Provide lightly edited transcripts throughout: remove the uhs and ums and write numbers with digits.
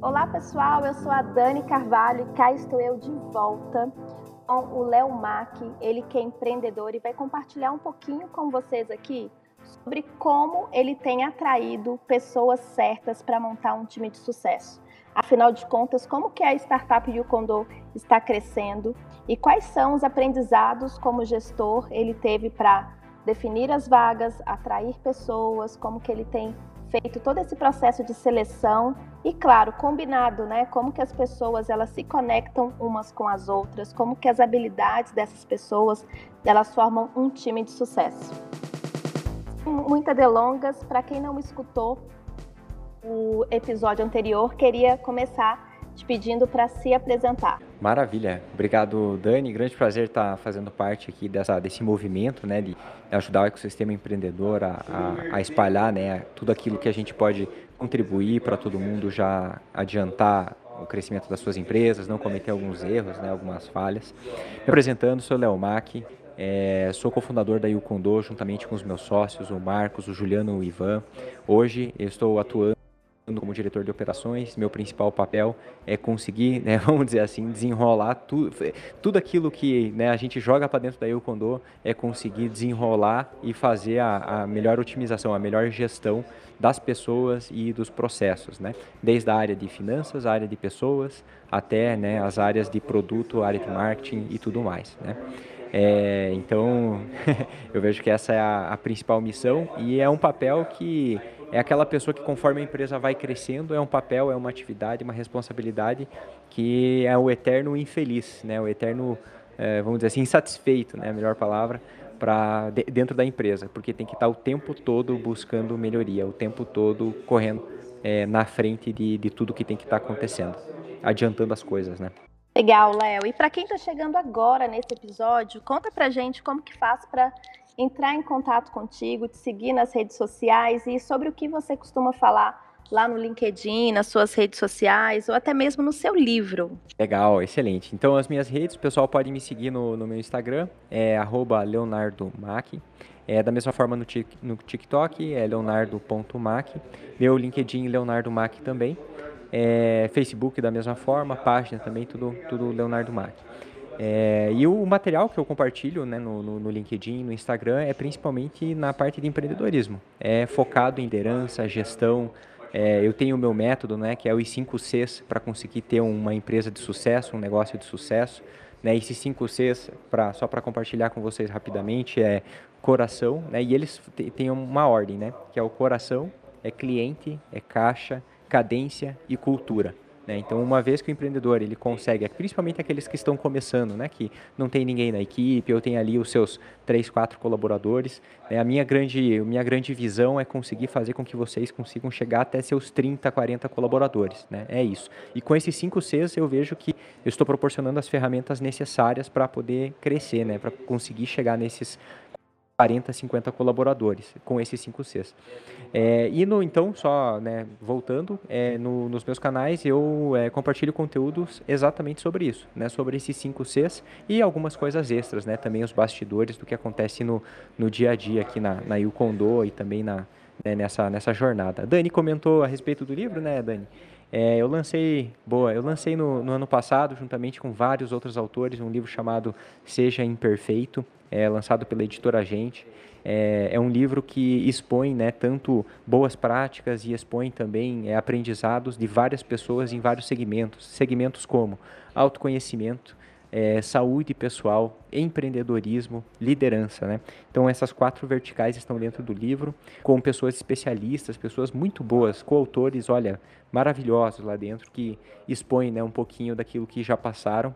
Olá pessoal, eu sou a Dani Carvalho e cá estou eu de volta com o Léo Mack, ele que é empreendedor e vai compartilhar um pouquinho com vocês aqui sobre como ele tem atraído pessoas certas para montar um time de sucesso. Afinal de contas, como que a startup Yukondo está crescendo e quais são os aprendizados como gestor ele teve para definir as vagas, atrair pessoas, como que ele tem feito todo esse processo de seleção e, claro, combinado, né? Como que as pessoas elas se conectam umas com as outras, como que as habilidades dessas pessoas elas formam um time de sucesso. Muitas delongas, para quem não escutou o episódio anterior, queria começar te pedindo para se apresentar. Maravilha, obrigado Dani, grande prazer estar fazendo parte aqui desse movimento, né, de ajudar o ecossistema empreendedor a espalhar, né, tudo aquilo que a gente pode contribuir para todo mundo já adiantar o crescimento das suas empresas, não cometer alguns erros, né, algumas falhas. Me apresentando, sou o Léo Mack, sou cofundador da Yukondo juntamente com os meus sócios, o Marcos, o Juliano e o Ivan. Hoje eu estou atuando como diretor de operações. Meu principal papel é conseguir, né, vamos dizer assim, desenrolar tudo aquilo que, né, a gente joga para dentro da Yukondo, é conseguir desenrolar e fazer a melhor otimização, a melhor gestão das pessoas e dos processos, né? Desde a área de finanças, a área de pessoas, até, né, as áreas de produto, área de marketing e tudo mais, né? Então, eu vejo que essa é a principal missão e é um papel que é aquela pessoa que, conforme a empresa vai crescendo, é um papel, é uma atividade, uma responsabilidade que é o eterno infeliz, né? O eterno, vamos dizer assim, insatisfeito, né? A melhor palavra, dentro da empresa, porque tem que estar o tempo todo buscando melhoria, o tempo todo correndo na frente de tudo que tem que estar acontecendo, adiantando as coisas, né? Legal, Léo. E para quem está chegando agora nesse episódio, conta pra gente como que faz para entrar em contato contigo, te seguir nas redes sociais e sobre o que você costuma falar lá no LinkedIn, nas suas redes sociais ou até mesmo no seu livro. Legal, excelente. Então, as minhas redes, o pessoal pode me seguir no meu Instagram, é @leonardomack. Da mesma forma no TikTok, é leonardo.mack. Meu LinkedIn, Leonardo Mack também. Facebook da mesma forma, página também, tudo Leonardo Mack. E o material que eu compartilho, né, no LinkedIn, no Instagram, é principalmente na parte de empreendedorismo. É focado em liderança, gestão. Eu tenho o meu método, né, que é os 5 Cs para conseguir ter uma empresa de sucesso, um negócio de sucesso. Né, esses 5 Cs, só para compartilhar com vocês rapidamente, é coração, né, e eles têm uma ordem, né, que é o coração, é cliente, é caixa, cadência e cultura. Né? Então, uma vez que o empreendedor ele consegue, principalmente aqueles que estão começando, né, que não tem ninguém na equipe, ou tem ali os seus 3, 4 colaboradores, né, a minha grande visão é conseguir fazer com que vocês consigam chegar até seus 30, 40 colaboradores. Né? É isso. E com esses 5 Cs eu vejo que eu estou proporcionando as ferramentas necessárias para poder crescer, né, para conseguir chegar nesses 40, 50 colaboradores, com esses 5 Cs. Então, só, né, voltando, nos meus canais eu compartilho conteúdos exatamente sobre isso, né, sobre esses 5 Cs e algumas coisas extras, né, também os bastidores do que acontece no dia a dia aqui na Yukondo e também nessa jornada. A Dani comentou a respeito do livro, né, Dani? Eu lancei no ano passado, juntamente com vários outros autores, um livro chamado Seja Imperfeito, lançado pela editora Gente. É um livro que expõe, né, tanto boas práticas e expõe também aprendizados de várias pessoas em vários segmentos como autoconhecimento, saúde pessoal, empreendedorismo, liderança, né? Então essas 4 verticais estão dentro do livro, com pessoas especialistas, pessoas muito boas, coautores, olha, maravilhosos lá dentro, que expõem, né, um pouquinho daquilo que já passaram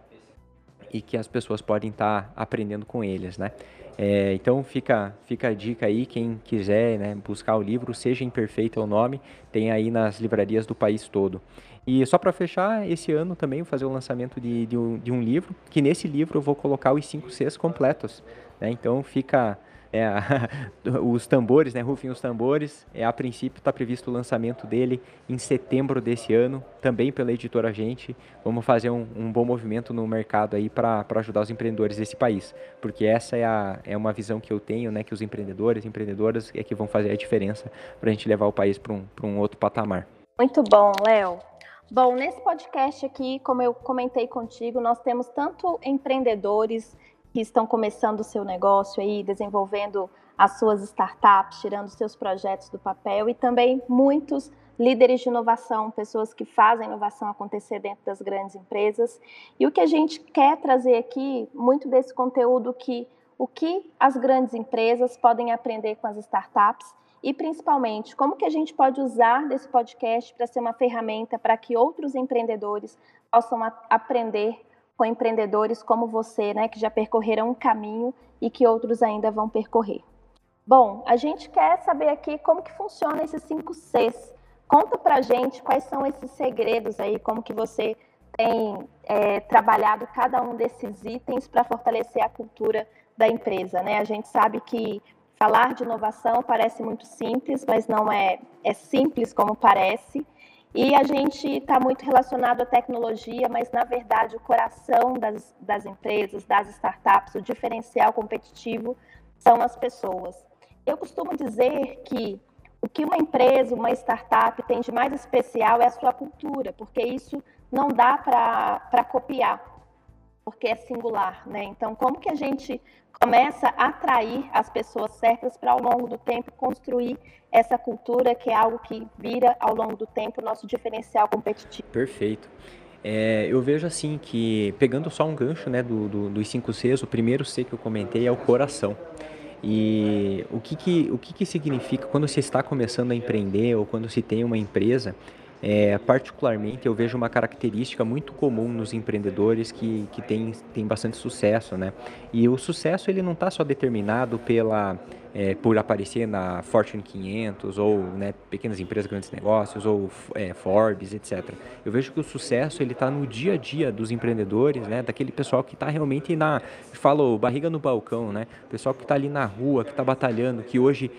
e que as pessoas podem estar aprendendo com eles, né? Então fica a dica aí, quem quiser, né, buscar o livro, Seja Imperfeito é o nome, tem aí nas livrarias do país todo. E só para fechar, esse ano também vou fazer o lançamento de um livro, que nesse livro eu vou colocar os 5 Cs completos, né? Então fica os tambores, né? Rufem os tambores. A princípio está previsto o lançamento dele em setembro desse ano, também pela editora Gente. Vamos fazer um bom movimento no mercado aí para ajudar os empreendedores desse país, porque essa é uma visão que eu tenho, né? Que os empreendedoras é que vão fazer a diferença para a gente levar o país para um outro patamar. Muito bom, Léo. Bom, nesse podcast aqui, como eu comentei contigo, nós temos tanto empreendedores que estão começando o seu negócio aí, desenvolvendo as suas startups, tirando seus projetos do papel, e também muitos líderes de inovação, pessoas que fazem a inovação acontecer dentro das grandes empresas. E o que a gente quer trazer aqui, muito desse conteúdo o que as grandes empresas podem aprender com as startups e, principalmente, como que a gente pode usar desse podcast para ser uma ferramenta para que outros empreendedores possam aprender com empreendedores como você, né, que já percorreram um caminho e que outros ainda vão percorrer. Bom, a gente quer saber aqui como que funciona esses 5 Cs. Conta pra gente quais são esses segredos aí, como que você tem trabalhado cada um desses itens para fortalecer a cultura da empresa, né? A gente sabe que falar de inovação parece muito simples, mas não é simples como parece. E a gente está muito relacionado à tecnologia, mas, na verdade, o coração das empresas, das startups, o diferencial competitivo são as pessoas. Eu costumo dizer que o que uma empresa, uma startup tem de mais especial é a sua cultura, porque isso não dá para copiar, porque é singular, né? Então, como que a gente começa a atrair as pessoas certas para, ao longo do tempo, construir essa cultura, que é algo que vira, ao longo do tempo, o nosso diferencial competitivo? Perfeito. Eu vejo assim que, pegando só um gancho, né, dos 5 Cs, o primeiro C que eu comentei é o coração. E o que significa quando se está começando a empreender ou quando se tem uma empresa? Particularmente, eu vejo uma característica muito comum nos empreendedores que tem bastante sucesso, né? E o sucesso ele não está só determinado por aparecer na Fortune 500 ou, né, pequenas empresas, grandes negócios ou Forbes, etc. Eu vejo que o sucesso ele está no dia a dia dos empreendedores, né, daquele pessoal que está realmente falou, barriga no balcão, né, pessoal que está ali na rua, que está batalhando, que hoje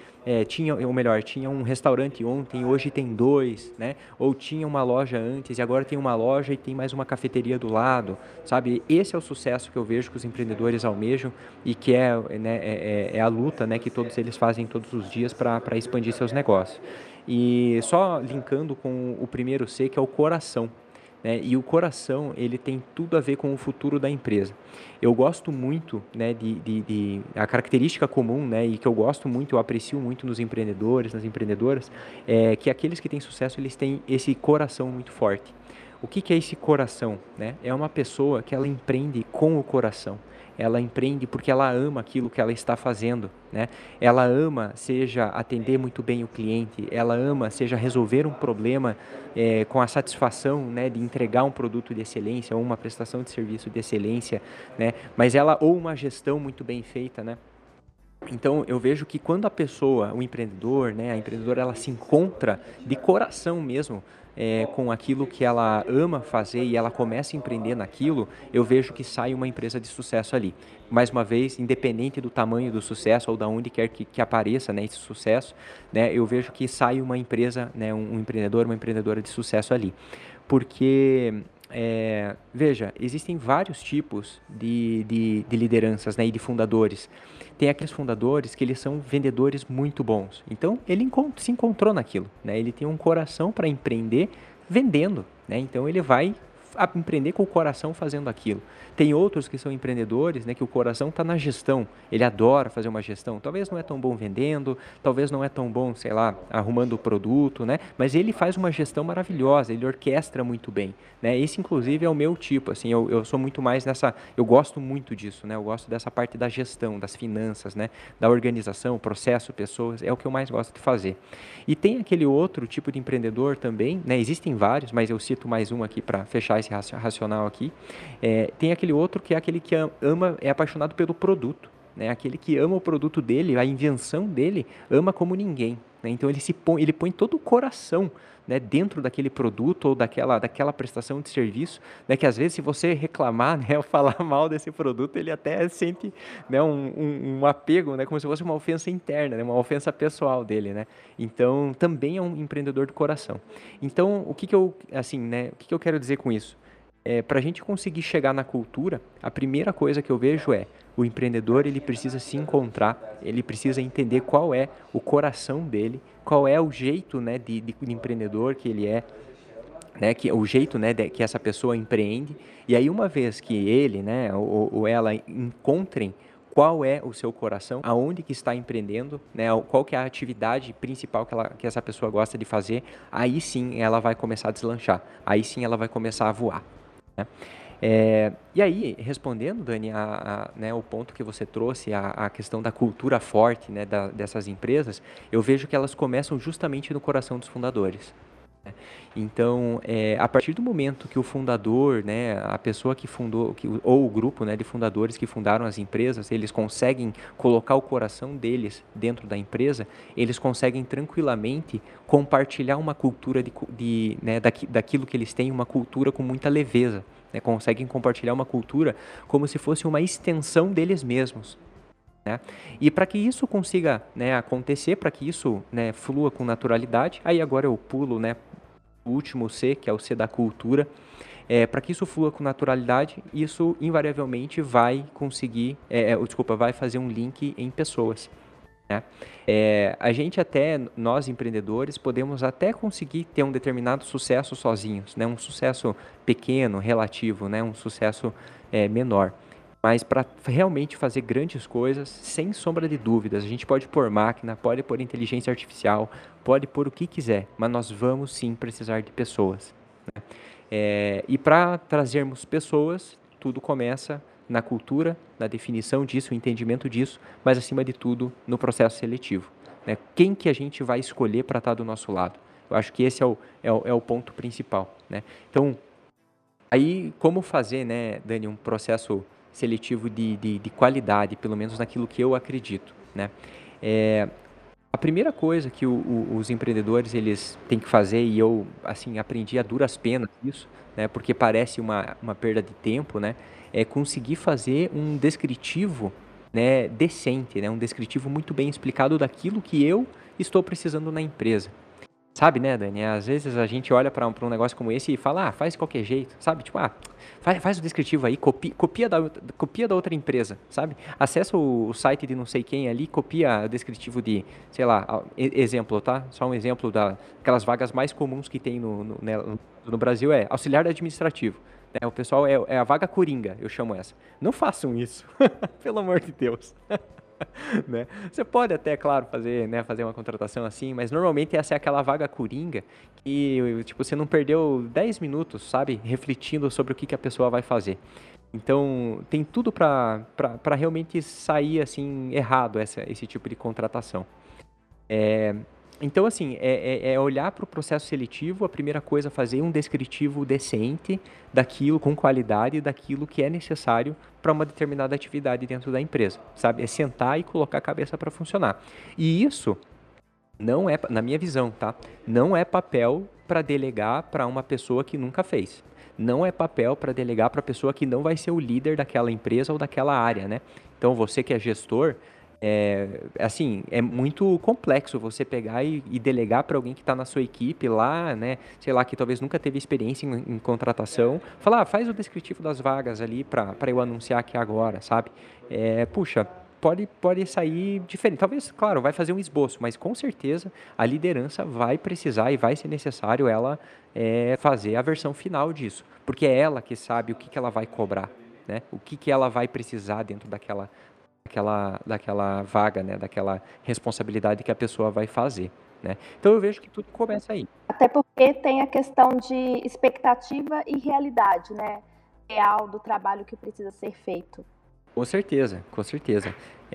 tinha um restaurante ontem, hoje tem 2, né? Ou tinha uma loja antes e agora tem uma loja e tem mais uma cafeteria do lado, sabe? Esse é o sucesso que eu vejo que os empreendedores almejam e que é a luta, né, que todos eles fazem todos os dias para expandir seus negócios. E só linkando com o primeiro C, que é o coração. Né? E o coração, ele tem tudo a ver com o futuro da empresa. Eu gosto muito, né, a característica comum, né, e que eu gosto muito, eu aprecio muito nos empreendedores, nas empreendedoras, é que aqueles que têm sucesso, eles têm esse coração muito forte. O que é esse coração? Né? É uma pessoa que ela empreende com o coração. Ela empreende porque ela ama aquilo que ela está fazendo, né? Ela ama, seja atender muito bem o cliente, ela ama, seja resolver um problema com a satisfação, né, de entregar um produto de excelência ou uma prestação de serviço de excelência, né? Mas ou uma gestão muito bem feita, né? Então, eu vejo que quando a pessoa, o empreendedor, né, a empreendedora, ela se encontra de coração mesmo com aquilo que ela ama fazer e ela começa a empreender naquilo, eu vejo que sai uma empresa de sucesso ali. Mais uma vez, independente do tamanho do sucesso ou da onde quer que apareça, né, esse sucesso, né, eu vejo que sai uma empresa, né, um empreendedor, uma empreendedora de sucesso ali. Porque veja, existem vários tipos de lideranças, né, e de fundadores. Tem aqueles fundadores que eles são vendedores muito bons. Então, ele se encontrou naquilo, né? Ele tem um coração para empreender vendendo, né? Então, ele vai empreender com o coração fazendo aquilo. Tem outros que são empreendedores, né, que o coração está na gestão. Ele adora fazer uma gestão. Talvez não é tão bom vendendo, talvez não é tão bom, sei lá, arrumando o produto, né? Mas ele faz uma gestão maravilhosa, ele orquestra muito bem, né? Esse, inclusive, é o meu tipo, assim, eu sou muito mais eu gosto muito disso, né? Eu gosto dessa parte da gestão, das finanças, né? Da organização, processo, pessoas, é o que eu mais gosto de fazer. E tem aquele outro tipo de empreendedor também, né? Existem vários, mas eu cito mais um aqui para fechar esse racional aqui. Tem aquele outro que é aquele que ama, é apaixonado pelo produto, né? Aquele que ama o produto dele, a invenção dele, ama como ninguém, né? Então ele põe todo o coração, né, dentro daquele produto ou daquela prestação de serviço, né, que às vezes se você reclamar, né, ou falar mal desse produto, ele até sente, né, um apego, né, como se fosse uma ofensa interna, né, uma ofensa pessoal dele, né? Então também é um empreendedor de coração. Então o que eu quero dizer com isso? Para a gente conseguir chegar na cultura, a primeira coisa que eu vejo o empreendedor ele precisa se encontrar, ele precisa entender qual é o coração dele, qual é o jeito, né, de empreendedor que ele é, né, que o jeito, né, que essa pessoa empreende. E aí uma vez que ele, né, ou ela encontrem qual é o seu coração, aonde que está empreendendo, né, qual que é a atividade principal que essa pessoa gosta de fazer, aí sim ela vai começar a deslanchar, aí sim ela vai começar a voar, né? E aí, respondendo, Dani, né, o ponto que você trouxe, a questão da cultura forte, né, dessas empresas, eu vejo que elas começam justamente no coração dos fundadores. Então, a partir do momento que o fundador, né, a pessoa que fundou, ou o grupo, né, de fundadores que fundaram as empresas, eles conseguem colocar o coração deles dentro da empresa, eles conseguem tranquilamente compartilhar uma cultura né, daquilo que eles têm, uma cultura com muita leveza, né, conseguem compartilhar uma cultura como se fosse uma extensão deles mesmos. Né? E para que isso consiga, né, acontecer, para que isso, né, flua com naturalidade, aí agora eu pulo, né, o último C, que é o C da cultura, para que isso flua com naturalidade, isso invariavelmente vai conseguir, vai fazer um link em pessoas. Né? A gente até, nós empreendedores, podemos até conseguir ter um determinado sucesso sozinhos, né? Um sucesso pequeno, relativo, né? Um sucesso menor. Mas para realmente fazer grandes coisas, sem sombra de dúvidas, a gente pode pôr máquina, pode pôr inteligência artificial, pode pôr o que quiser, mas nós vamos sim precisar de pessoas. Né? E para trazermos pessoas, tudo começa na cultura, na definição disso, o entendimento disso, mas acima de tudo no processo seletivo. Né? Quem que a gente vai escolher para estar do nosso lado? Eu acho que esse é o ponto principal. Né? Então, aí como fazer, né, Dani, um processo seletivo de qualidade, pelo menos naquilo que eu acredito. Né? A primeira coisa que os empreendedores eles têm que fazer, e eu assim aprendi a duras penas isso, né, porque parece uma perda de tempo, né, é conseguir fazer um descritivo, né, decente, né, um descritivo muito bem explicado daquilo que eu estou precisando na empresa. Sabe, né, Dani? Às vezes a gente olha para um negócio como esse e fala, faz de qualquer jeito, sabe? Tipo, faz o descritivo aí, copia da outra empresa, sabe? Acessa o site de não sei quem ali, copia o descritivo de, sei lá, exemplo, tá? Só um exemplo daquelas vagas mais comuns que tem no Brasil é auxiliar administrativo. Né? O pessoal é a vaga coringa, eu chamo essa. Não façam isso, pelo amor de Deus. Né? Você pode até, claro, fazer uma contratação assim, mas normalmente essa é aquela vaga coringa que tipo, você não perdeu 10 minutos, sabe? Refletindo sobre o que a pessoa vai fazer. Então, tem tudo para realmente sair assim errado esse tipo de contratação. Então, assim, olhar para o processo seletivo, a primeira coisa, fazer um descritivo decente daquilo, com qualidade, daquilo que é necessário para uma determinada atividade dentro da empresa, sabe? É sentar e colocar a cabeça para funcionar. E isso não é, na minha visão, tá? Não é papel para delegar para uma pessoa que nunca fez. Não é papel para delegar para a pessoa que não vai ser o líder daquela empresa ou daquela área, né? Então, você que é gestor, assim, é muito complexo você pegar e delegar para alguém que está na sua equipe lá, né, sei lá, que talvez nunca teve experiência em contratação, falar, faz o descritivo das vagas ali para eu anunciar aqui agora, sabe? Puxa, pode sair diferente. Talvez, claro, vai fazer um esboço, mas com certeza a liderança vai precisar e vai ser necessário ela fazer a versão final disso, porque é ela que sabe o que ela vai cobrar, né? O que ela vai precisar dentro daquela vaga, né, daquela responsabilidade que a pessoa vai fazer, né? Então eu vejo que tudo começa aí. Até porque tem a questão de expectativa e realidade, né, real do trabalho que precisa ser feito. Com certeza, com certeza.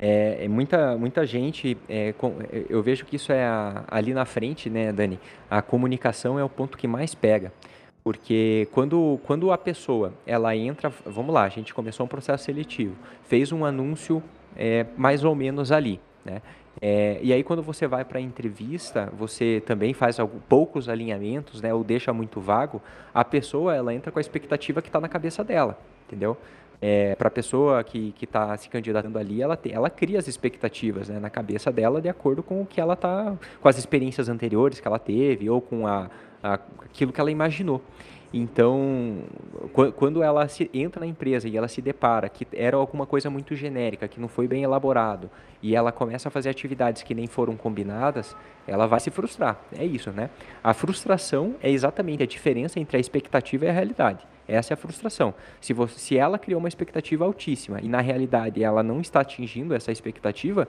Muita gente, eu vejo que isso ali na frente, né, Dani? A comunicação é o ponto que mais pega. Porque quando a pessoa, ela entra, vamos lá, a gente começou um processo seletivo, fez um anúncio mais ou menos ali, né? E aí quando você vai para a entrevista, você também faz poucos alinhamentos, né, ou deixa muito vago, a pessoa, ela entra com a expectativa que está na cabeça dela, entendeu? Para a pessoa que está se candidatando ali, ela cria as expectativas, né, na cabeça dela de acordo com o que ela tá, com as experiências anteriores que ela teve ou com aquilo que ela imaginou. Então, quando ela entra na empresa e ela se depara que era alguma coisa muito genérica, que não foi bem elaborado, e ela começa a fazer atividades que nem foram combinadas, ela vai se frustrar. É isso, né? A frustração é exatamente a diferença entre a expectativa e a realidade. Essa é a frustração. Se ela criou uma expectativa altíssima e na realidade ela não está atingindo essa expectativa,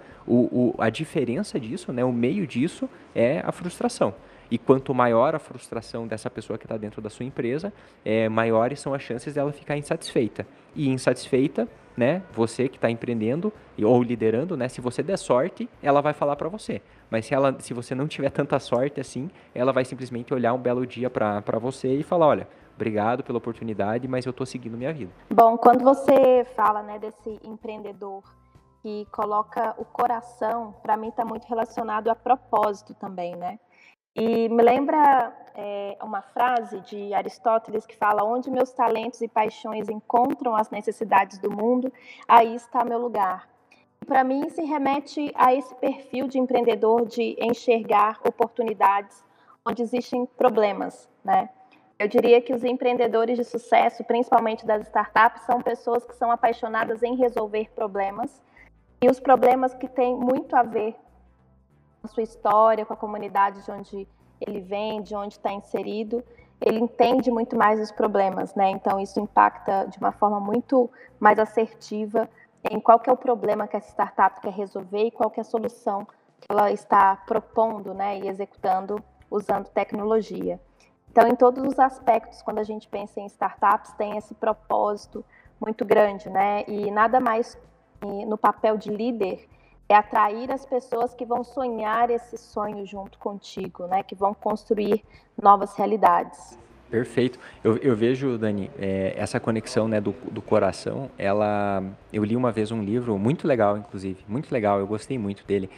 a diferença disso, né, o meio disso é a frustração. E quanto maior a frustração dessa pessoa que está dentro da sua empresa, maiores são as chances dela ficar insatisfeita. E insatisfeita, né, você que está empreendendo ou liderando, né, se você der sorte, ela vai falar para você. Mas se você não tiver tanta sorte assim, ela vai simplesmente olhar um belo dia para você e falar, olha, obrigado pela oportunidade, mas eu estou seguindo minha vida. Bom, quando você fala, né, desse empreendedor que coloca o coração, para mim está muito relacionado a propósito também, né? E me lembra uma frase de Aristóteles que fala: onde meus talentos e paixões encontram as necessidades do mundo, aí está meu lugar. Para mim, se remete a esse perfil de empreendedor de enxergar oportunidades onde existem problemas, né? Eu diria que os empreendedores de sucesso, principalmente das startups, são pessoas que são apaixonadas em resolver problemas, e os problemas que têm muito a ver com a sua história, com a comunidade de onde ele vem, de onde está inserido. Ele entende muito mais os problemas, né? Então isso impacta de uma forma muito mais assertiva em qual que é o problema que essa startup quer resolver e qual que é a solução que ela está propondo, né, e executando usando tecnologia. Então, em todos os aspectos, quando a gente pensa em startups, tem esse propósito muito grande, né? E nada mais no papel de líder é atrair as pessoas que vão sonhar esse sonho junto contigo, né? Que vão construir novas realidades. Perfeito. Eu vejo, Dani, essa conexão, né, do coração. Eu li uma vez um livro muito legal, inclusive, muito legal. Eu gostei muito dele.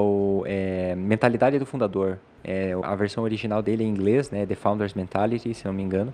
Mentalidade do Fundador. A versão original dele é em inglês, né, The Founder's Mentality, se não me engano.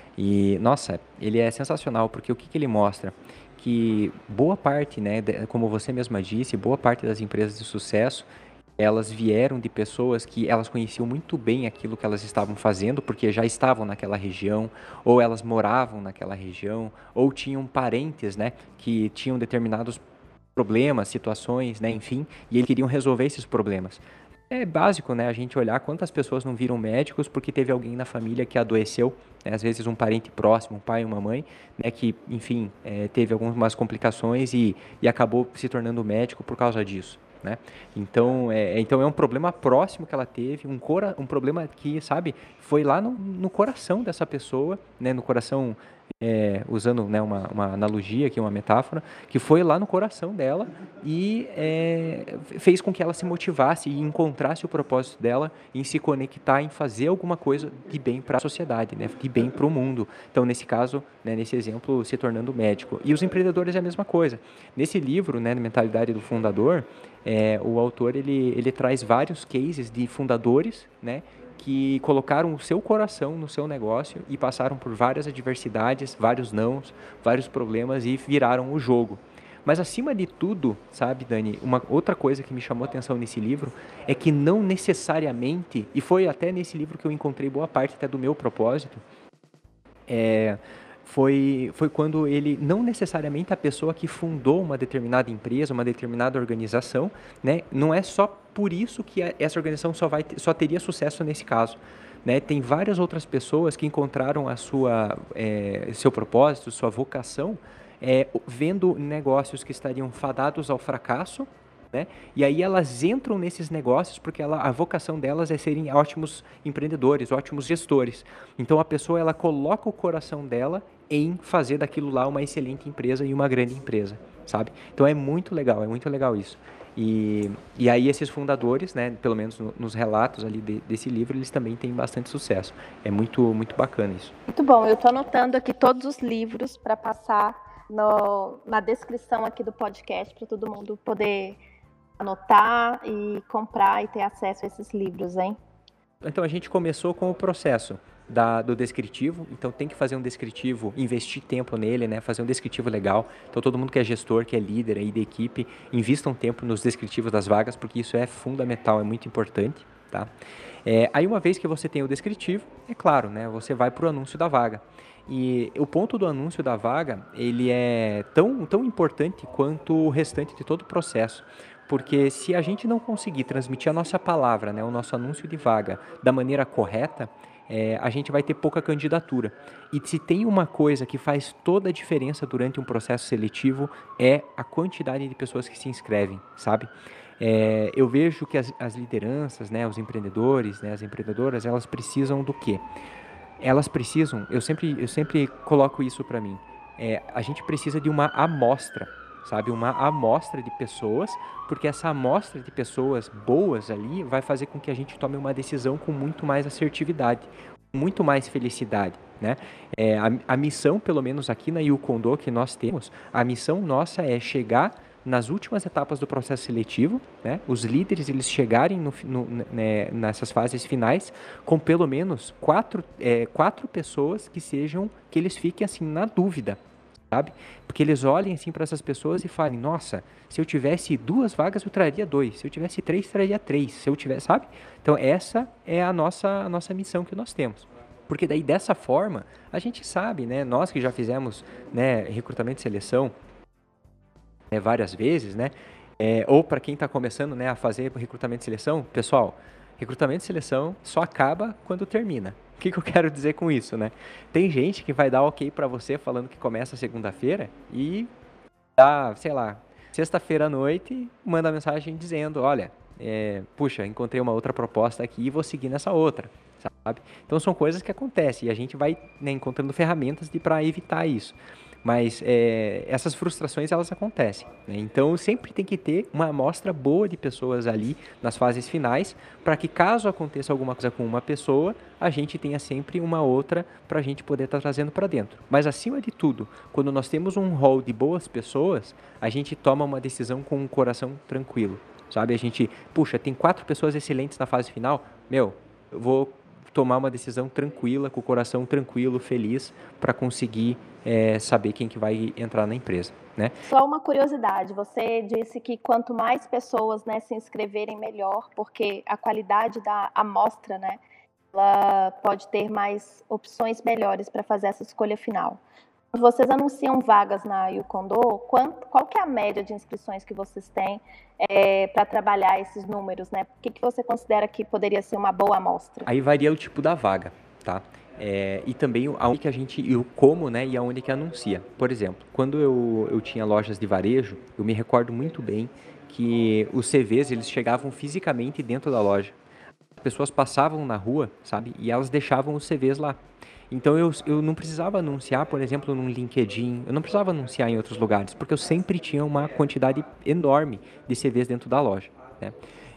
E nossa, ele é sensacional porque o que ele mostra? Que boa parte, né, como você mesma disse, boa parte das empresas de sucesso, elas vieram de pessoas que elas conheciam muito bem aquilo que elas estavam fazendo, porque já estavam naquela região, ou elas moravam naquela região, ou tinham parentes, né, que tinham determinados problemas, situações, né, enfim, e eles queriam resolver esses problemas. É básico, né, a gente olhar quantas pessoas não viram médicos porque teve alguém na família que adoeceu, né, às vezes um parente próximo, um pai, uma mãe, né, que, enfim, teve algumas complicações e acabou se tornando médico por causa disso. Né? Então é um problema próximo que ela teve, um problema que, sabe, foi lá no coração dessa pessoa, né, no coração, usando, né, uma analogia aqui, uma metáfora, que foi lá no coração dela e fez com que ela se motivasse e encontrasse o propósito dela em se conectar, em fazer alguma coisa de bem para a sociedade, né, de bem para o mundo. Então, nesse caso, né, nesse exemplo, se tornando médico. E os empreendedores é a mesma coisa. Nesse livro, né, Mentalidade do Fundador, o autor ele traz vários cases de fundadores, né, que colocaram o seu coração no seu negócio e passaram por várias adversidades, vários nãos, vários problemas e viraram o jogo. Mas acima de tudo, sabe, Dani, uma outra coisa que me chamou a atenção nesse livro é que não necessariamente, e foi até nesse livro que eu encontrei boa parte até do meu propósito, foi quando ele, não necessariamente a pessoa que fundou uma determinada empresa, uma determinada organização, né, não é só por isso que essa organização só teria sucesso nesse caso. Né? Tem várias outras pessoas que encontraram seu propósito, sua vocação, vendo negócios que estariam fadados ao fracasso, né? E aí elas entram nesses negócios porque a vocação delas é serem ótimos empreendedores, ótimos gestores. Então a pessoa ela coloca o coração dela em fazer daquilo lá uma excelente empresa e uma grande empresa, sabe? Então é muito legal isso. E aí esses fundadores, né, pelo menos nos relatos ali desse livro, eles também têm bastante sucesso. É muito, muito bacana isso. Muito bom, eu estou anotando aqui todos os livros para passar na descrição aqui do podcast para todo mundo poder anotar e comprar e ter acesso a esses livros, hein? Então a gente começou com o processo do descritivo, então tem que fazer um descritivo, investir tempo nele, né? Fazer um descritivo legal. Então todo mundo que é gestor, que é líder aí da equipe, invista um tempo nos descritivos das vagas, porque isso é fundamental, é muito importante, tá? tá? Aí uma vez que você tem o descritivo, é claro, né, você vai para o anúncio da vaga. E o ponto do anúncio da vaga, ele é tão importante quanto o restante de todo o processo. Porque se a gente não conseguir transmitir a nossa palavra, né, o nosso anúncio de vaga da maneira correta, a gente vai ter pouca candidatura. E se tem uma coisa que faz toda a diferença durante um processo seletivo, é a quantidade de pessoas que se inscrevem, sabe? Eu vejo que as lideranças, né, os empreendedores, né, as empreendedoras, elas precisam do quê? Elas precisam, eu sempre coloco isso para mim, a gente precisa de uma amostra, sabe? Uma amostra de pessoas, porque essa amostra de pessoas boas ali vai fazer com que a gente tome uma decisão com muito mais assertividade, muito mais felicidade, né? A missão, pelo menos aqui na Yukondo que nós temos, a missão nossa é chegar nas últimas etapas do processo seletivo, né? Os líderes eles chegarem né, nessas fases finais com pelo menos quatro pessoas que eles fiquem assim na dúvida, sabe? Porque eles olhem assim para essas pessoas e falem, nossa, se eu tivesse 2 vagas eu traria 2, se eu tivesse 3 traria 3, se eu tivesse, sabe? Então essa é a nossa missão que nós temos. Porque daí dessa forma a gente sabe, né? Nós que já fizemos, né, recrutamento e seleção várias vezes, né? Ou para quem está começando, né, a fazer recrutamento e seleção, pessoal, recrutamento e seleção só acaba quando termina. O que eu quero dizer com isso, né? Tem gente que vai dar ok para você falando que começa segunda-feira e dá, sei lá, sexta-feira à noite manda mensagem dizendo, olha, puxa, encontrei uma outra proposta aqui e vou seguir nessa outra, sabe? Então são coisas que acontecem e a gente vai, né, encontrando ferramentas para evitar isso. Mas essas frustrações, elas acontecem, né? Então, sempre tem que ter uma amostra boa de pessoas ali nas fases finais, para que caso aconteça alguma coisa com uma pessoa, a gente tenha sempre uma outra para a gente poder estar trazendo para dentro. Mas, acima de tudo, quando nós temos um hall de boas pessoas, a gente toma uma decisão com um coração tranquilo, sabe? A gente, puxa, tem 4 pessoas excelentes na fase final, eu vou tomar uma decisão tranquila, com o coração tranquilo, feliz, para conseguir saber quem que vai entrar na empresa, né? Só uma curiosidade, você disse que quanto mais pessoas, né, se inscreverem, melhor, porque a qualidade da amostra, né, ela pode ter mais opções melhores para fazer essa escolha final. Quando vocês anunciam vagas na Yukondo, qual que é a média de inscrições que vocês têm para trabalhar esses números, né? O que você considera que poderia ser uma boa amostra? Aí varia o tipo da vaga, tá? E também aonde que a gente, e o como, né, e aonde que anuncia. Por exemplo, quando eu tinha lojas de varejo, eu me recordo muito bem que os CVs, eles chegavam fisicamente dentro da loja. As pessoas passavam na rua, sabe, e elas deixavam os CVs lá. Então eu não precisava anunciar, por exemplo, no LinkedIn, eu não precisava anunciar em outros lugares, porque eu sempre tinha uma quantidade enorme de CVs dentro da loja, né?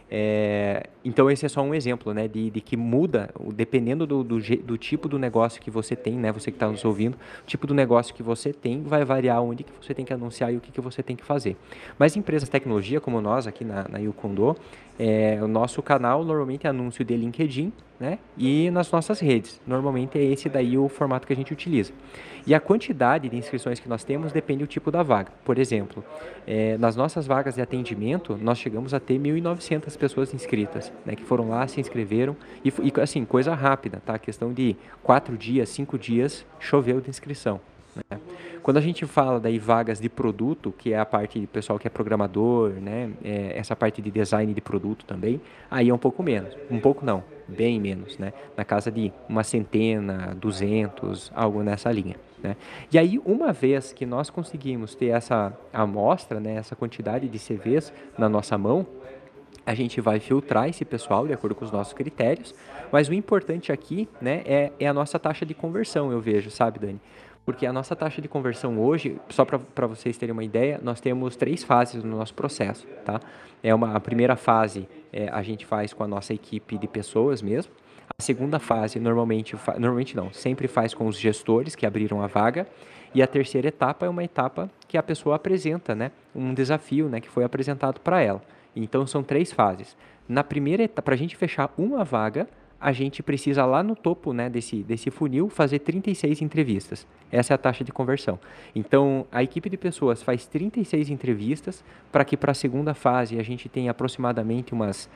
Então esse é só um exemplo, né, de que muda, dependendo do tipo do negócio que você tem, né, você que está nos ouvindo, o tipo do negócio que você tem vai variar onde que você tem que anunciar e o que você tem que fazer. Mas empresas de tecnologia como nós aqui na Yukondo, o nosso canal normalmente é anúncio de LinkedIn, né, e nas nossas redes. Normalmente é esse daí o formato que a gente utiliza. E a quantidade de inscrições que nós temos depende do tipo da vaga. Por exemplo, nas nossas vagas de atendimento, nós chegamos a ter 1.900 pessoas inscritas, né, que foram lá, se inscreveram, e assim, coisa rápida, tá? Questão de 4 dias, 5 dias, choveu de inscrição, né? Quando a gente fala daí vagas de produto, que é a parte do pessoal que é programador, né, essa parte de design de produto também, aí é um pouco menos, um pouco não, bem menos, né, na casa de uma centena, 200, algo nessa linha, né. E aí, uma vez que nós conseguimos ter essa amostra, né, essa quantidade de CVs na nossa mão, a gente vai filtrar esse pessoal de acordo com os nossos critérios, mas o importante aqui, né, é a nossa taxa de conversão, eu vejo, sabe, Dani? Porque a nossa taxa de conversão hoje, só para vocês terem uma ideia, nós temos 3 fases no nosso processo, tá? A primeira fase a gente faz com a nossa equipe de pessoas mesmo. A segunda fase normalmente não, sempre faz com os gestores que abriram a vaga. E a terceira etapa é uma etapa que a pessoa apresenta, né, um desafio, né, que foi apresentado para ela. Então são 3 fases. Na primeira etapa, para a gente fechar uma vaga, a gente precisa lá no topo, né, desse funil fazer 36 entrevistas. Essa é a taxa de conversão. Então, a equipe de pessoas faz 36 entrevistas para que para a segunda fase a gente tenha aproximadamente umas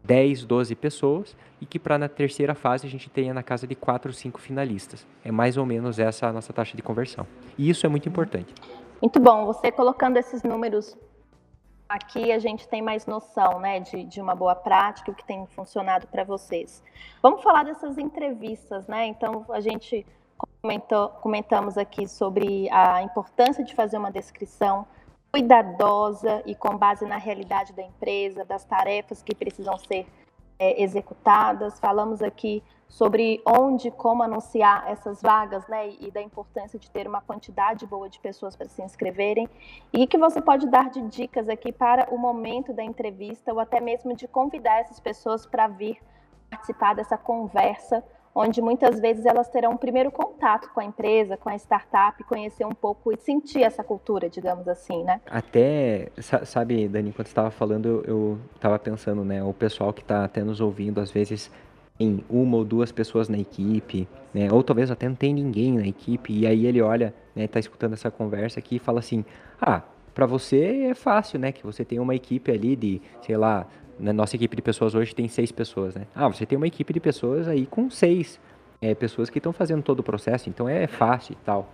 10, 12 pessoas e que para na terceira fase a gente tenha na casa de 4 ou 5 finalistas. É mais ou menos essa a nossa taxa de conversão. E isso é muito importante. Muito bom. Você colocando esses números aqui, a gente tem mais noção, né, de uma boa prática, o que tem funcionado para vocês. Vamos falar dessas entrevistas, né? Então, a gente comentamos aqui sobre a importância de fazer uma descrição cuidadosa e com base na realidade da empresa, das tarefas que precisam ser executadas. Falamos aqui sobre onde, como anunciar essas vagas, né, e da importância de ter uma quantidade boa de pessoas para se inscreverem, e que você pode dar de dicas aqui para o momento da entrevista, ou até mesmo de convidar essas pessoas para vir participar dessa conversa, onde muitas vezes elas terão um primeiro contato com a empresa, com a startup, conhecer um pouco e sentir essa cultura, digamos assim, né? Até, sabe, Dani, enquanto você estava falando, eu estava pensando, né, o pessoal que está até nos ouvindo, às vezes, tem uma ou duas pessoas na equipe, né, ou talvez até não tem ninguém na equipe, e aí ele olha, né, tá escutando essa conversa aqui e fala assim, para você é fácil, né, que você tem uma equipe ali de, sei lá, na nossa equipe de pessoas hoje tem 6 pessoas, né, você tem uma equipe de pessoas aí com 6 pessoas que estão fazendo todo o processo, então é fácil e tal.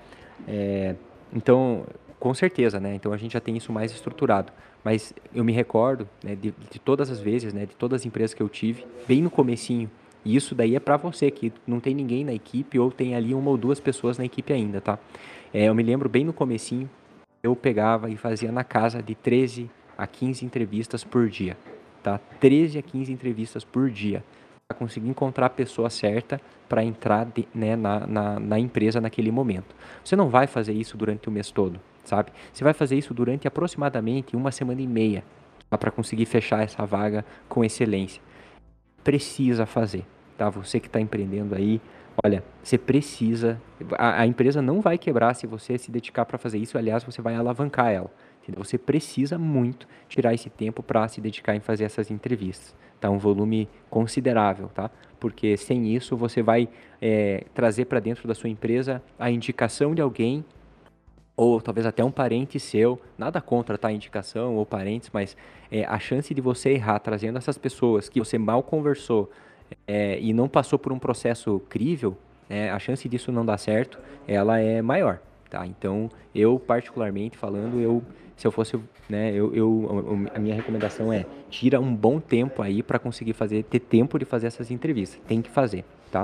Então, com certeza, né? Então a gente já tem isso mais estruturado. Mas eu me recordo, né, de todas as vezes, né, de todas as empresas que eu tive, bem no comecinho. E isso daí é para você que não tem ninguém na equipe ou tem ali uma ou duas pessoas na equipe ainda, tá? Eu me lembro bem no comecinho, eu pegava e fazia na casa de 13 a 15 entrevistas por dia, tá? 13 a 15 entrevistas por dia para conseguir encontrar a pessoa certa para entrar né, na empresa naquele momento. Você não vai fazer isso durante o mês todo, sabe? Você vai fazer isso durante aproximadamente 1 semana e meia, tá? Para conseguir fechar essa vaga com excelência. Precisa fazer, tá? Você que está empreendendo aí, olha, você precisa. A empresa não vai quebrar se você se dedicar para fazer isso. Aliás, você vai alavancar ela. Entendeu? Você precisa muito tirar esse tempo para se dedicar em fazer essas entrevistas. Tá? Um volume considerável, tá? Porque sem isso você vai trazer para dentro da sua empresa a indicação de alguém ou talvez até um parente seu, nada contra, tá, indicação ou parentes, mas a chance de você errar trazendo essas pessoas que você mal conversou e não passou por um processo crível, a chance disso não dar certo, ela é maior, tá? Então, eu particularmente falando, se eu fosse, né, a minha recomendação é tira um bom tempo aí para conseguir ter tempo de fazer essas entrevistas, tem que fazer, tá?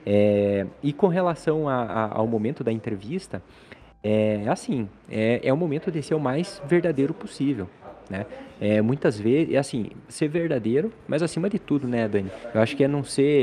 E com relação ao momento da entrevista, é o momento de ser o mais verdadeiro possível, né? Muitas vezes, assim, ser verdadeiro, mas acima de tudo, né, Dani? Eu acho que é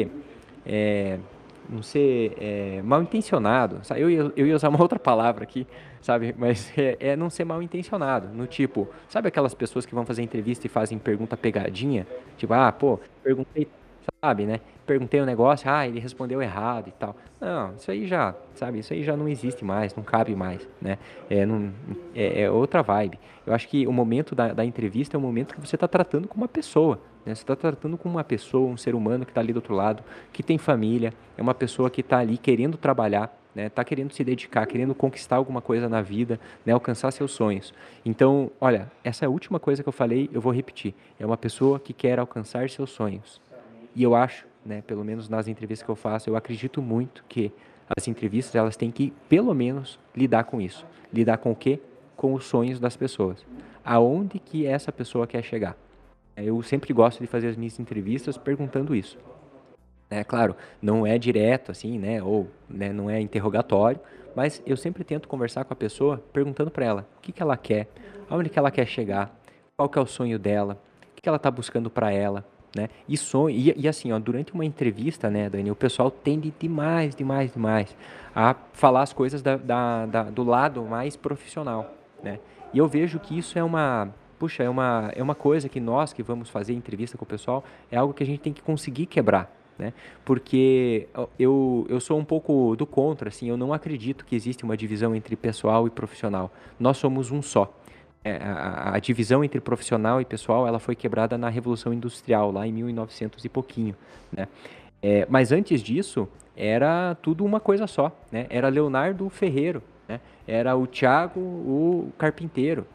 não ser mal intencionado, sabe? Eu ia usar uma outra palavra aqui, sabe? Mas não ser mal intencionado, no tipo, sabe aquelas pessoas que vão fazer entrevista e fazem pergunta pegadinha? Tipo, perguntei, sabe, né? Perguntei um negócio, ele respondeu errado e tal. Não, isso aí já, sabe, isso aí já não existe mais, não cabe mais, né? É outra vibe. Eu acho que o momento da entrevista é o momento que você está tratando com uma pessoa, né? Você está tratando com uma pessoa, um ser humano que está ali do outro lado, que tem família, é uma pessoa que está ali querendo trabalhar, né? Tá querendo se dedicar, querendo conquistar alguma coisa na vida, né? Alcançar seus sonhos. Então, olha, essa última coisa que eu falei, eu vou repetir. É uma pessoa que quer alcançar seus sonhos. E eu acho, né, pelo menos nas entrevistas que eu faço, eu acredito muito que as entrevistas elas têm que, pelo menos, lidar com isso. Lidar com o quê? Com os sonhos das pessoas. Aonde que essa pessoa quer chegar? Eu sempre gosto de fazer as minhas entrevistas perguntando isso. Claro, não é direto assim, né, ou né, não é interrogatório, mas eu sempre tento conversar com a pessoa perguntando para ela o que que ela quer, aonde que ela quer chegar, qual que é o sonho dela, o que que ela está buscando para ela, né? E assim, ó, durante uma entrevista, né, Dani, o pessoal tende demais a falar as coisas do lado mais profissional, né? E eu vejo que isso é uma coisa que nós que vamos fazer entrevista com o pessoal, é algo que a gente tem que conseguir quebrar, né? Porque eu sou um pouco do contra, assim, eu não acredito que existe uma divisão entre pessoal e profissional. Nós somos um só. A divisão entre profissional e pessoal, ela foi quebrada na Revolução Industrial, lá em 1900 e pouquinho, né? Mas antes disso, era tudo uma coisa só, né? Era Leonardo o ferreiro, né? Era o Thiago o carpinteiro.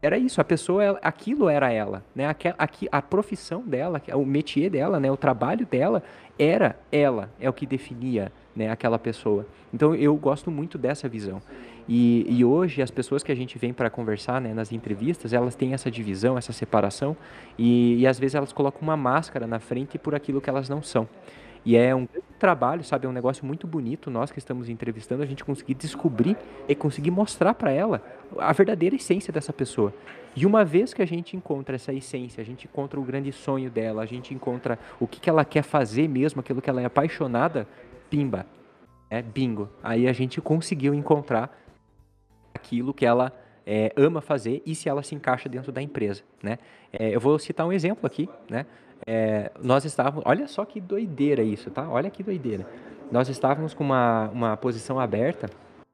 era isso, a pessoa, aquilo era ela, né? A profissão dela, o métier dela, né? O trabalho dela era ela, é o que definia, né? Aquela pessoa. Então eu gosto muito dessa visão. E hoje as pessoas que a gente vem para conversar, né, nas entrevistas, elas têm essa divisão, essa separação, e às vezes elas colocam uma máscara na frente por aquilo que elas não são. E é um grande trabalho, sabe? É um negócio muito bonito, nós que estamos entrevistando, a gente conseguir descobrir e conseguir mostrar para ela a verdadeira essência dessa pessoa. E uma vez que a gente encontra essa essência, a gente encontra o grande sonho dela, a gente encontra o que ela quer fazer mesmo, aquilo que ela é apaixonada, pimba, bingo. Aí a gente conseguiu encontrar aquilo que ela ama fazer e se ela se encaixa dentro da empresa, né? Eu vou citar um exemplo aqui, né? Nós estávamos, olha só que doideira isso, tá? Olha que doideira. Nós estávamos com uma posição aberta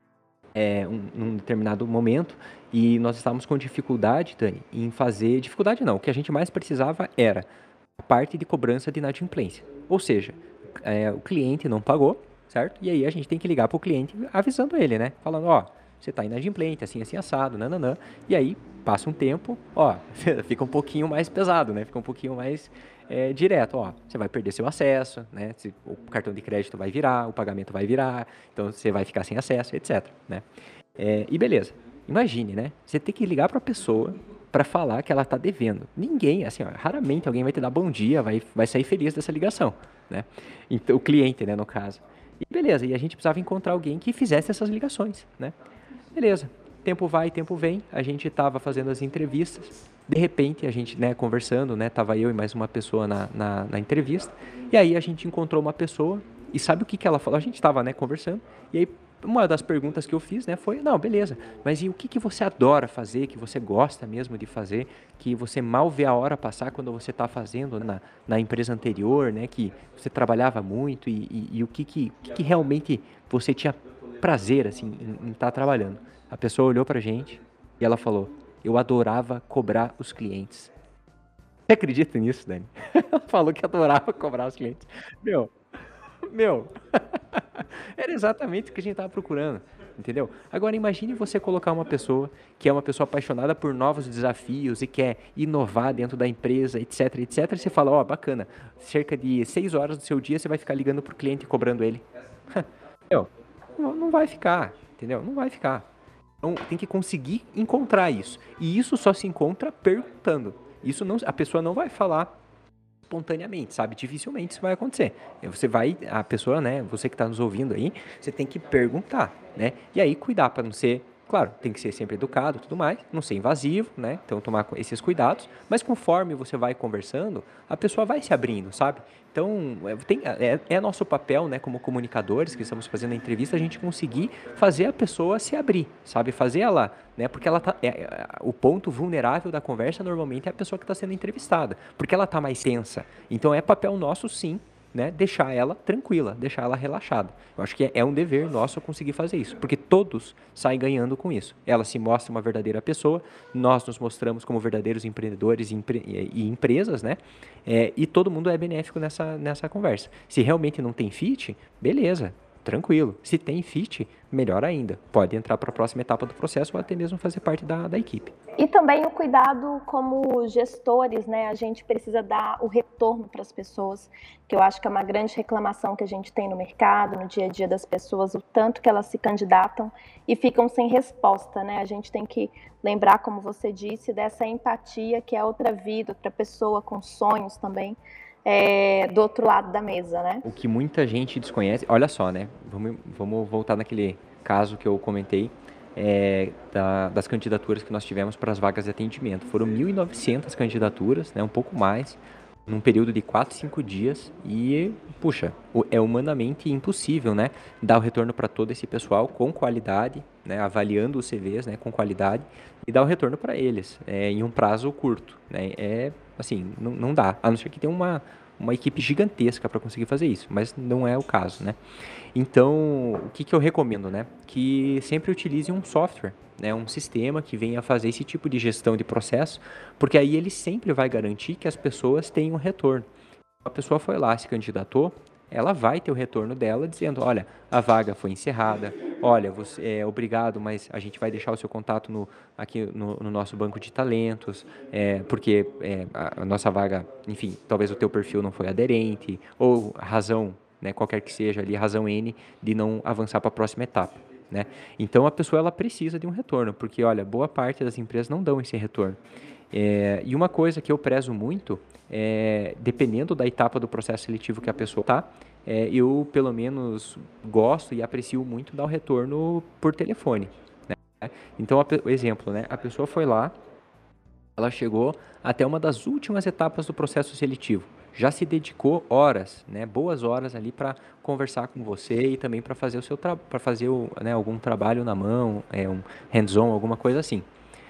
num determinado momento e nós estávamos com dificuldade, Dani, em fazer... Dificuldade não, o que a gente mais precisava era a parte de cobrança de inadimplência. Ou seja, o cliente não pagou, certo? E aí a gente tem que ligar para o cliente avisando ele, né? Falando, ó, você está inadimplente, assim, assim, assado, nananã. E aí passa um tempo, ó, fica um pouquinho mais pesado, né? Fica um pouquinho mais direto, ó, você vai perder seu acesso, né? O cartão de crédito vai virar, o pagamento vai virar, então você vai ficar sem acesso, etc, né? E beleza, imagine, né? Você tem que ligar para a pessoa para falar que ela está devendo. Ninguém, assim, ó, raramente alguém vai te dar bom dia, vai sair feliz dessa ligação, né? Então, o cliente, né, no caso. E beleza, e a gente precisava encontrar alguém que fizesse essas ligações, né? Beleza, tempo vai, tempo vem, a gente estava fazendo as entrevistas, de repente a gente, né, conversando, né, tava eu e mais uma pessoa na entrevista, e aí a gente encontrou uma pessoa, e sabe o que ela falou? A gente estava, né, conversando, e aí uma das perguntas que eu fiz, né, foi, não, beleza, mas e o que você adora fazer, que você gosta mesmo de fazer, que você mal vê a hora passar quando você está fazendo na empresa anterior, né, que você trabalhava muito, e o que realmente você tinha prazer, assim, em estar trabalhando. A pessoa olhou pra gente e ela falou, eu adorava cobrar os clientes. Você acredita nisso, Dani? Ela falou que adorava cobrar os clientes. Meu, meu, era exatamente o que a gente estava procurando, entendeu? Agora imagine você colocar uma pessoa que é uma pessoa apaixonada por novos desafios e quer inovar dentro da empresa, etc, etc. E você fala, ó, bacana, cerca de 6 horas do seu dia você vai ficar ligando pro cliente e cobrando ele. Meu, não vai ficar, entendeu? Não vai ficar. Então tem que conseguir encontrar isso. E isso só se encontra perguntando. Isso não, a pessoa não vai falar espontaneamente, sabe? Dificilmente isso vai acontecer. A pessoa, né? Você que está nos ouvindo aí, você tem que perguntar, né? E aí cuidar para não ser, claro, tem que ser sempre educado, e tudo mais, não ser invasivo, né? Então tomar esses cuidados. Mas conforme você vai conversando, a pessoa vai se abrindo, sabe? Então é nosso papel, né? Como comunicadores que estamos fazendo a entrevista, a gente conseguir fazer a pessoa se abrir, sabe? Fazer ela, né? Porque ela o ponto vulnerável da conversa normalmente é a pessoa que está sendo entrevistada, porque ela está mais tensa. Então é papel nosso, sim, né, deixar ela tranquila, deixar ela relaxada. Eu acho que é um dever nosso conseguir fazer isso, porque todos saem ganhando com isso. Ela se mostra uma verdadeira pessoa, nós nos mostramos como verdadeiros empreendedores e empresas, né? E todo mundo é benéfico nessa conversa. Se realmente não tem fit, beleza, tranquilo. Se tem fit, melhor ainda. Pode entrar para a próxima etapa do processo ou até mesmo fazer parte da equipe. E também o cuidado como gestores, né? A gente precisa dar o retorno para as pessoas, que eu acho que é uma grande reclamação que a gente tem no mercado, no dia a dia das pessoas, o tanto que elas se candidatam e ficam sem resposta, né? A gente tem que lembrar, como você disse, dessa empatia que é outra vida, outra pessoa com sonhos também, do outro lado da mesa, né? O que muita gente desconhece, olha só, né? Vamos voltar naquele caso que eu comentei, das candidaturas que nós tivemos para as vagas de atendimento. Foram 1.900 candidaturas, né? Um pouco mais, num período de 4, 5 dias e, puxa, é humanamente impossível, né? Dar o retorno para todo esse pessoal com qualidade, né? Avaliando os CVs, né? Com qualidade e dar o retorno para eles em um prazo curto, né? Assim, não dá, a não ser que tenha uma equipe gigantesca para conseguir fazer isso, mas não é o caso, né? Então, o que eu recomendo, né? Que sempre utilize um software, né? Um sistema que venha fazer esse tipo de gestão de processo, porque aí ele sempre vai garantir que as pessoas tenham retorno. A pessoa foi lá, se candidatou, ela vai ter o retorno dela dizendo, olha, a vaga foi encerrada, olha, você, obrigado, mas a gente vai deixar o seu contato aqui no nosso banco de talentos, porque a nossa vaga, enfim, talvez o teu perfil não foi aderente, ou razão, né, qualquer que seja ali, razão N de não avançar para a próxima etapa. Né? Então a pessoa ela precisa de um retorno, porque olha, boa parte das empresas não dão esse retorno. E uma coisa que eu prezo muito, dependendo da etapa do processo seletivo que a pessoa está, eu pelo menos gosto e aprecio muito dar o retorno por telefone. Né? Então, exemplo, né? A pessoa foi lá, ela chegou até uma das últimas etapas do processo seletivo. Já se dedicou horas, né, boas horas ali para conversar com você e também para fazer né, algum trabalho na mão, um hands-on, alguma coisa assim.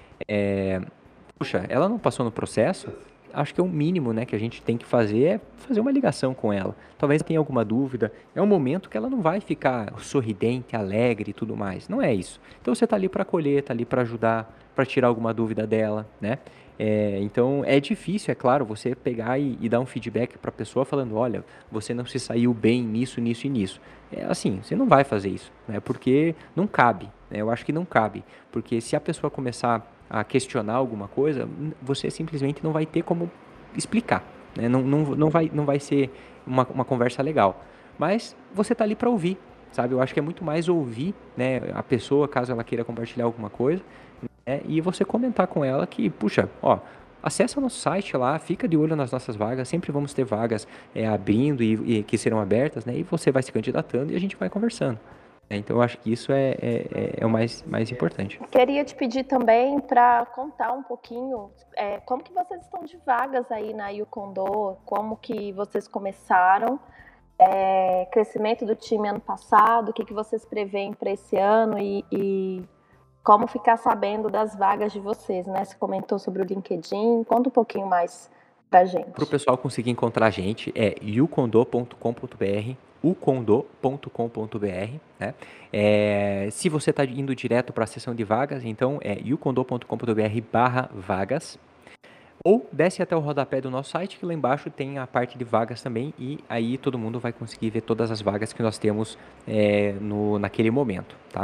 Puxa, ela não passou no processo, acho que é o mínimo, né, que a gente tem que fazer é fazer uma ligação com ela. Talvez tenha alguma dúvida. É um momento que ela não vai ficar sorridente, alegre e tudo mais. Não é isso. Então você está ali para acolher, está ali para ajudar, para tirar alguma dúvida dela, né? Então é difícil, é claro, você pegar e dar um feedback para a pessoa falando, olha, você não se saiu bem nisso, nisso e nisso. Assim, você não vai fazer isso, né? Porque não cabe, né? Eu acho que não cabe, porque se a pessoa começar a questionar alguma coisa, você simplesmente não vai ter como explicar, né? Não vai ser uma conversa legal. Mas você está ali para ouvir, sabe? Eu acho que é muito mais ouvir, né, a pessoa, caso ela queira compartilhar alguma coisa, e você comentar com ela que, puxa, ó, acessa o nosso site lá, fica de olho nas nossas vagas, sempre vamos ter vagas abrindo e que serão abertas, né? E você vai se candidatando e a gente vai conversando. Então, eu acho que isso é o mais importante. Queria te pedir também para contar um pouquinho como que vocês estão de vagas aí na Yukondo, como que vocês começaram, crescimento do time ano passado, o que vocês preveem para esse ano e como ficar sabendo das vagas de vocês, né? Você comentou sobre o LinkedIn, conta um pouquinho mais pra gente. Para o pessoal conseguir encontrar a gente, é yukondo.com.br, ukondo.com.br, né? Se você está indo direto para a seção de vagas, então é yukondo.com.br/vagas. Ou desce até o rodapé do nosso site, que lá embaixo tem a parte de vagas também, e aí todo mundo vai conseguir ver todas as vagas que nós temos naquele momento, tá?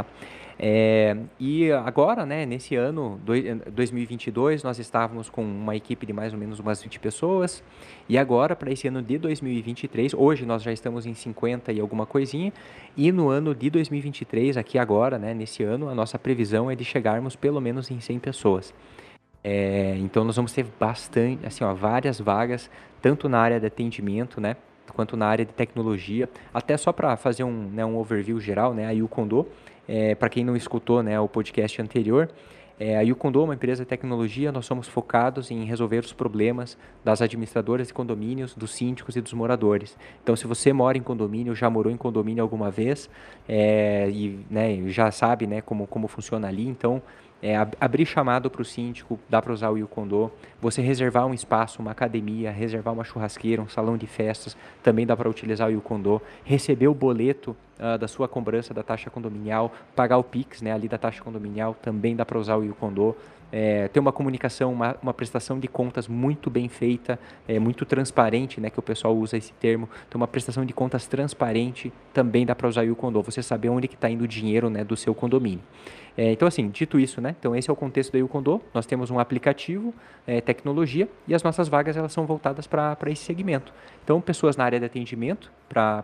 E agora, né, nesse ano, 2022, nós estávamos com uma equipe de mais ou menos umas 20 pessoas, e agora, para esse ano de 2023, hoje nós já estamos em 50 e alguma coisinha, e no ano de 2023, aqui agora, né, nesse ano, a nossa previsão é de chegarmos pelo menos em 100 pessoas. Então nós vamos ter bastante, assim, ó, várias vagas, tanto na área de atendimento, né, quanto na área de tecnologia. Até só para fazer um overview geral, né, a Yukondo, para quem não escutou, né, o podcast anterior, a Yukondo é uma empresa de tecnologia, nós somos focados em resolver os problemas das administradoras de condomínios, dos síndicos e dos moradores. Então, se você mora em condomínio, já morou em condomínio alguma vez, e né, já sabe, né, como funciona ali, então abrir chamado para o síndico, dá para usar o Yukondo. Você reservar um espaço, uma academia, reservar uma churrasqueira, um salão de festas, também dá para utilizar o Yukondo. Receber o boleto da sua cobrança da taxa condominial, pagar o Pix, né, ali da taxa condominial, também dá para usar o Yukondo. Ter uma comunicação, uma prestação de contas muito bem feita, muito transparente, né, que o pessoal usa esse termo. Então, uma prestação de contas transparente também dá para usar o Yukondo. Você saber onde que está indo o dinheiro, né, do seu condomínio. Então, assim, dito isso, né, então esse é o contexto da Yukondo. Nós temos um aplicativo, tecnologia, e as nossas vagas elas são voltadas para esse segmento. Então, pessoas na área de atendimento, para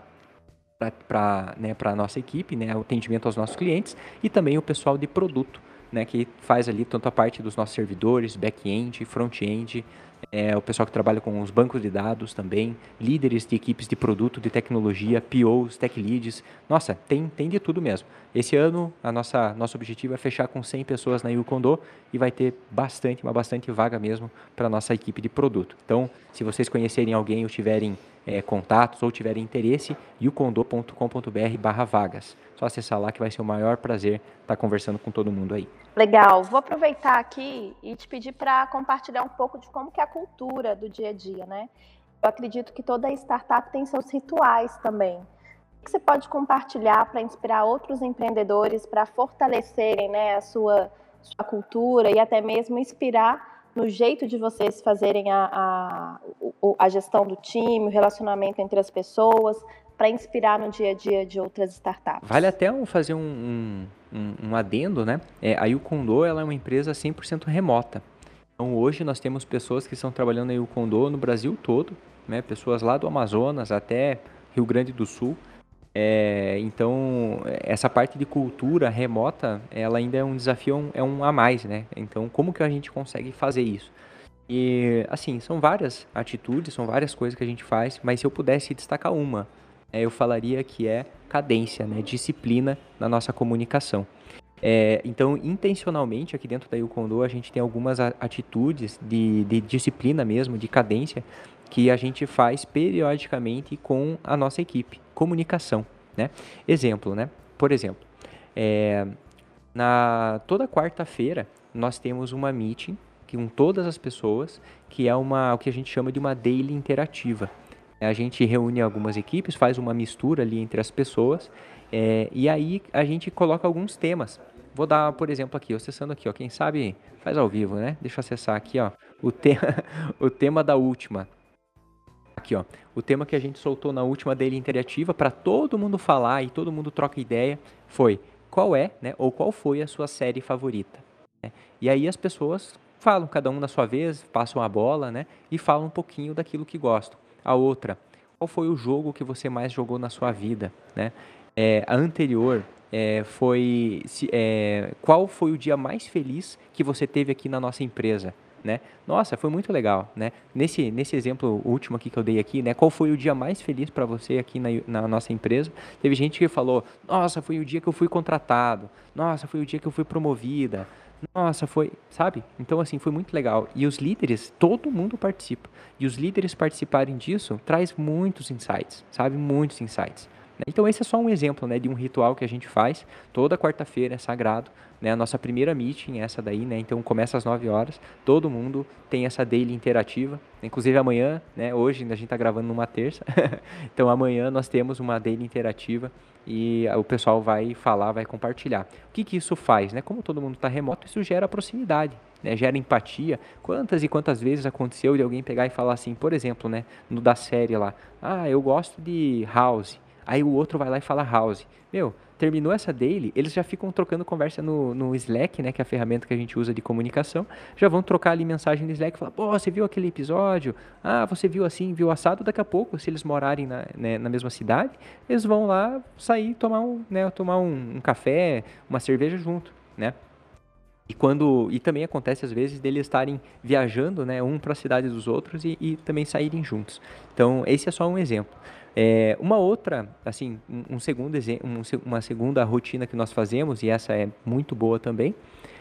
a nossa equipe, né, o atendimento aos nossos clientes, e também o pessoal de produto, né, que faz ali tanto a parte dos nossos servidores, back-end, front-end, o pessoal que trabalha com os bancos de dados também, líderes de equipes de produto, de tecnologia, POs, tech leads. Nossa, tem de tudo mesmo. Esse ano, nosso objetivo é fechar com 100 pessoas na Yukondo e vai ter bastante vaga mesmo para a nossa equipe de produto. Então, se vocês conhecerem alguém ou tiverem contatos ou tiverem interesse, yukondo.com.br/vagas. Só acessar lá que vai ser o maior prazer estar conversando com todo mundo aí. Legal. Vou aproveitar aqui e te pedir para compartilhar um pouco de como que é a cultura do dia a dia, né? Eu acredito que toda startup tem seus rituais também. O que você pode compartilhar para inspirar outros empreendedores para fortalecerem, né, a sua cultura e até mesmo inspirar no jeito de vocês fazerem a gestão do time, o relacionamento entre as pessoas, para inspirar no dia a dia de outras startups. Vale até fazer um adendo, né? A Yukondo, ela é uma empresa 100% remota. Então, hoje nós temos pessoas que estão trabalhando na Yukondo no Brasil todo, né? Pessoas lá do Amazonas até Rio Grande do Sul. Então, essa parte de cultura remota, ela ainda é um desafio, é um a mais, né? Então, como que a gente consegue fazer isso? E, assim, são várias atitudes, são várias coisas que a gente faz, mas se eu pudesse destacar uma, eu falaria que é cadência, né? Disciplina na nossa comunicação. Então, intencionalmente, aqui dentro da Yukondo, a gente tem algumas atitudes de disciplina mesmo, de cadência, que a gente faz periodicamente com a nossa equipe. Comunicação, né? Exemplo, né? Por exemplo, toda quarta-feira, nós temos uma meeting com todas as pessoas, que é o que a gente chama de uma daily interativa. A gente reúne algumas equipes, faz uma mistura ali entre as pessoas, e aí a gente coloca alguns temas. Vou dar, por exemplo, aqui, acessando aqui, ó, quem sabe faz ao vivo, né? Deixa eu acessar aqui, ó, o tema da última. Aqui, ó, o tema que a gente soltou na última daily interativa para todo mundo falar e todo mundo troca ideia foi qual é, né, ou qual foi a sua série favorita, né? E aí as pessoas falam, cada um na sua vez, passam a bola, né, e falam um pouquinho daquilo que gostam. A outra, qual foi o jogo que você mais jogou na sua vida, né? A anterior qual foi o dia mais feliz que você teve aqui na nossa empresa, né? Nossa, foi muito legal, né? Nesse exemplo último aqui que eu dei aqui, né? Qual foi o dia mais feliz para você aqui na nossa empresa? Teve gente que falou, nossa, foi o dia que eu fui contratado, nossa, foi o dia que eu fui promovida, nossa, foi, sabe? Então, assim, foi muito legal. E os líderes, todo mundo participa. E os líderes participarem disso traz muitos insights, sabe? Muitos insights. Então, esse é só um exemplo, né, de um ritual que a gente faz toda quarta-feira, é sagrado, né? A nossa primeira meeting é essa daí, né? Então, começa às 9 horas, todo mundo tem essa daily interativa. Inclusive, amanhã, né? Hoje, a gente está gravando numa terça. Então, amanhã nós temos uma daily interativa e o pessoal vai falar, vai compartilhar. O que isso faz, né? Como todo mundo está remoto, isso gera proximidade, né? Gera empatia. Quantas e quantas vezes aconteceu de alguém pegar e falar assim, por exemplo, né? No da série lá, eu gosto de House. Aí o outro vai lá e fala House. Meu, terminou essa daily, eles já ficam trocando conversa no Slack, né, que é a ferramenta que a gente usa de comunicação, já vão trocar ali mensagem no Slack, falar, pô, você viu aquele episódio? Você viu assim, viu assado? Daqui a pouco, se eles morarem na mesma cidade, eles vão lá sair, tomar um café, uma cerveja junto, né? E também acontece às vezes deles estarem viajando, né, um para a cidade dos outros e também saírem juntos. Então, esse é só um exemplo. Uma outra, assim, uma segunda rotina que nós fazemos, e essa é muito boa também,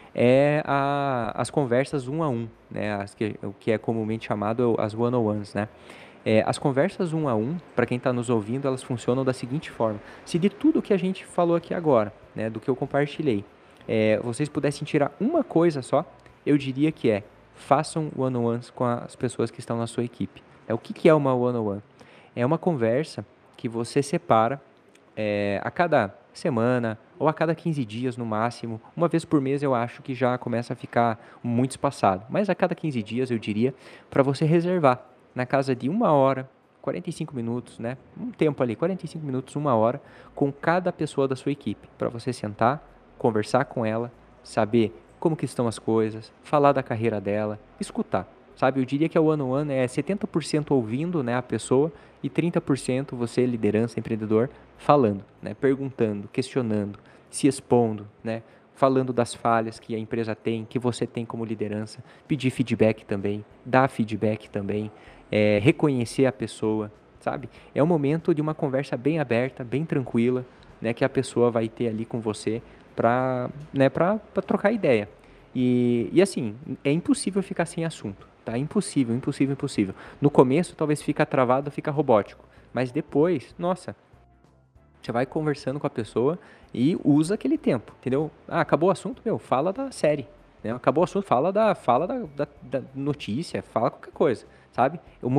as conversas um a um, né, o que é comumente chamado as one-on-ones, né? As conversas um a um, para quem está nos ouvindo, elas funcionam da seguinte forma. Se de tudo que a gente falou aqui agora, né, do que eu compartilhei, vocês pudessem tirar uma coisa só, eu diria que façam one-on-ones com as pessoas que estão na sua equipe. O que é uma one-on-one? É uma conversa que você separa a cada semana ou a cada 15 dias no máximo. Uma vez por mês eu acho que já começa a ficar muito espaçado. Mas a cada 15 dias eu diria para você reservar na casa de 1 hora, 45 minutos, né? Um tempo ali, 45 minutos, 1 hora, com cada pessoa da sua equipe. Para você sentar, conversar com ela, saber como que estão as coisas, falar da carreira dela, escutar. Sabe, eu diria que a one-on-one é 70% ouvindo, né, a pessoa e 30% você, liderança, empreendedor, falando, né, perguntando, questionando, se expondo, né, falando das falhas que a empresa tem, que você tem como liderança, pedir feedback também, dar feedback também, reconhecer a pessoa, sabe? É um momento de uma conversa bem aberta, bem tranquila, né, que a pessoa vai ter ali com você para trocar ideia. E assim, é impossível ficar sem assunto. Tá? Impossível, impossível, impossível. No começo, talvez fica travado, fica robótico. Mas depois, nossa, você vai conversando com a pessoa e usa aquele tempo, entendeu? Acabou o assunto, fala da série. Né? Acabou o assunto, fala da notícia, fala qualquer coisa, sabe?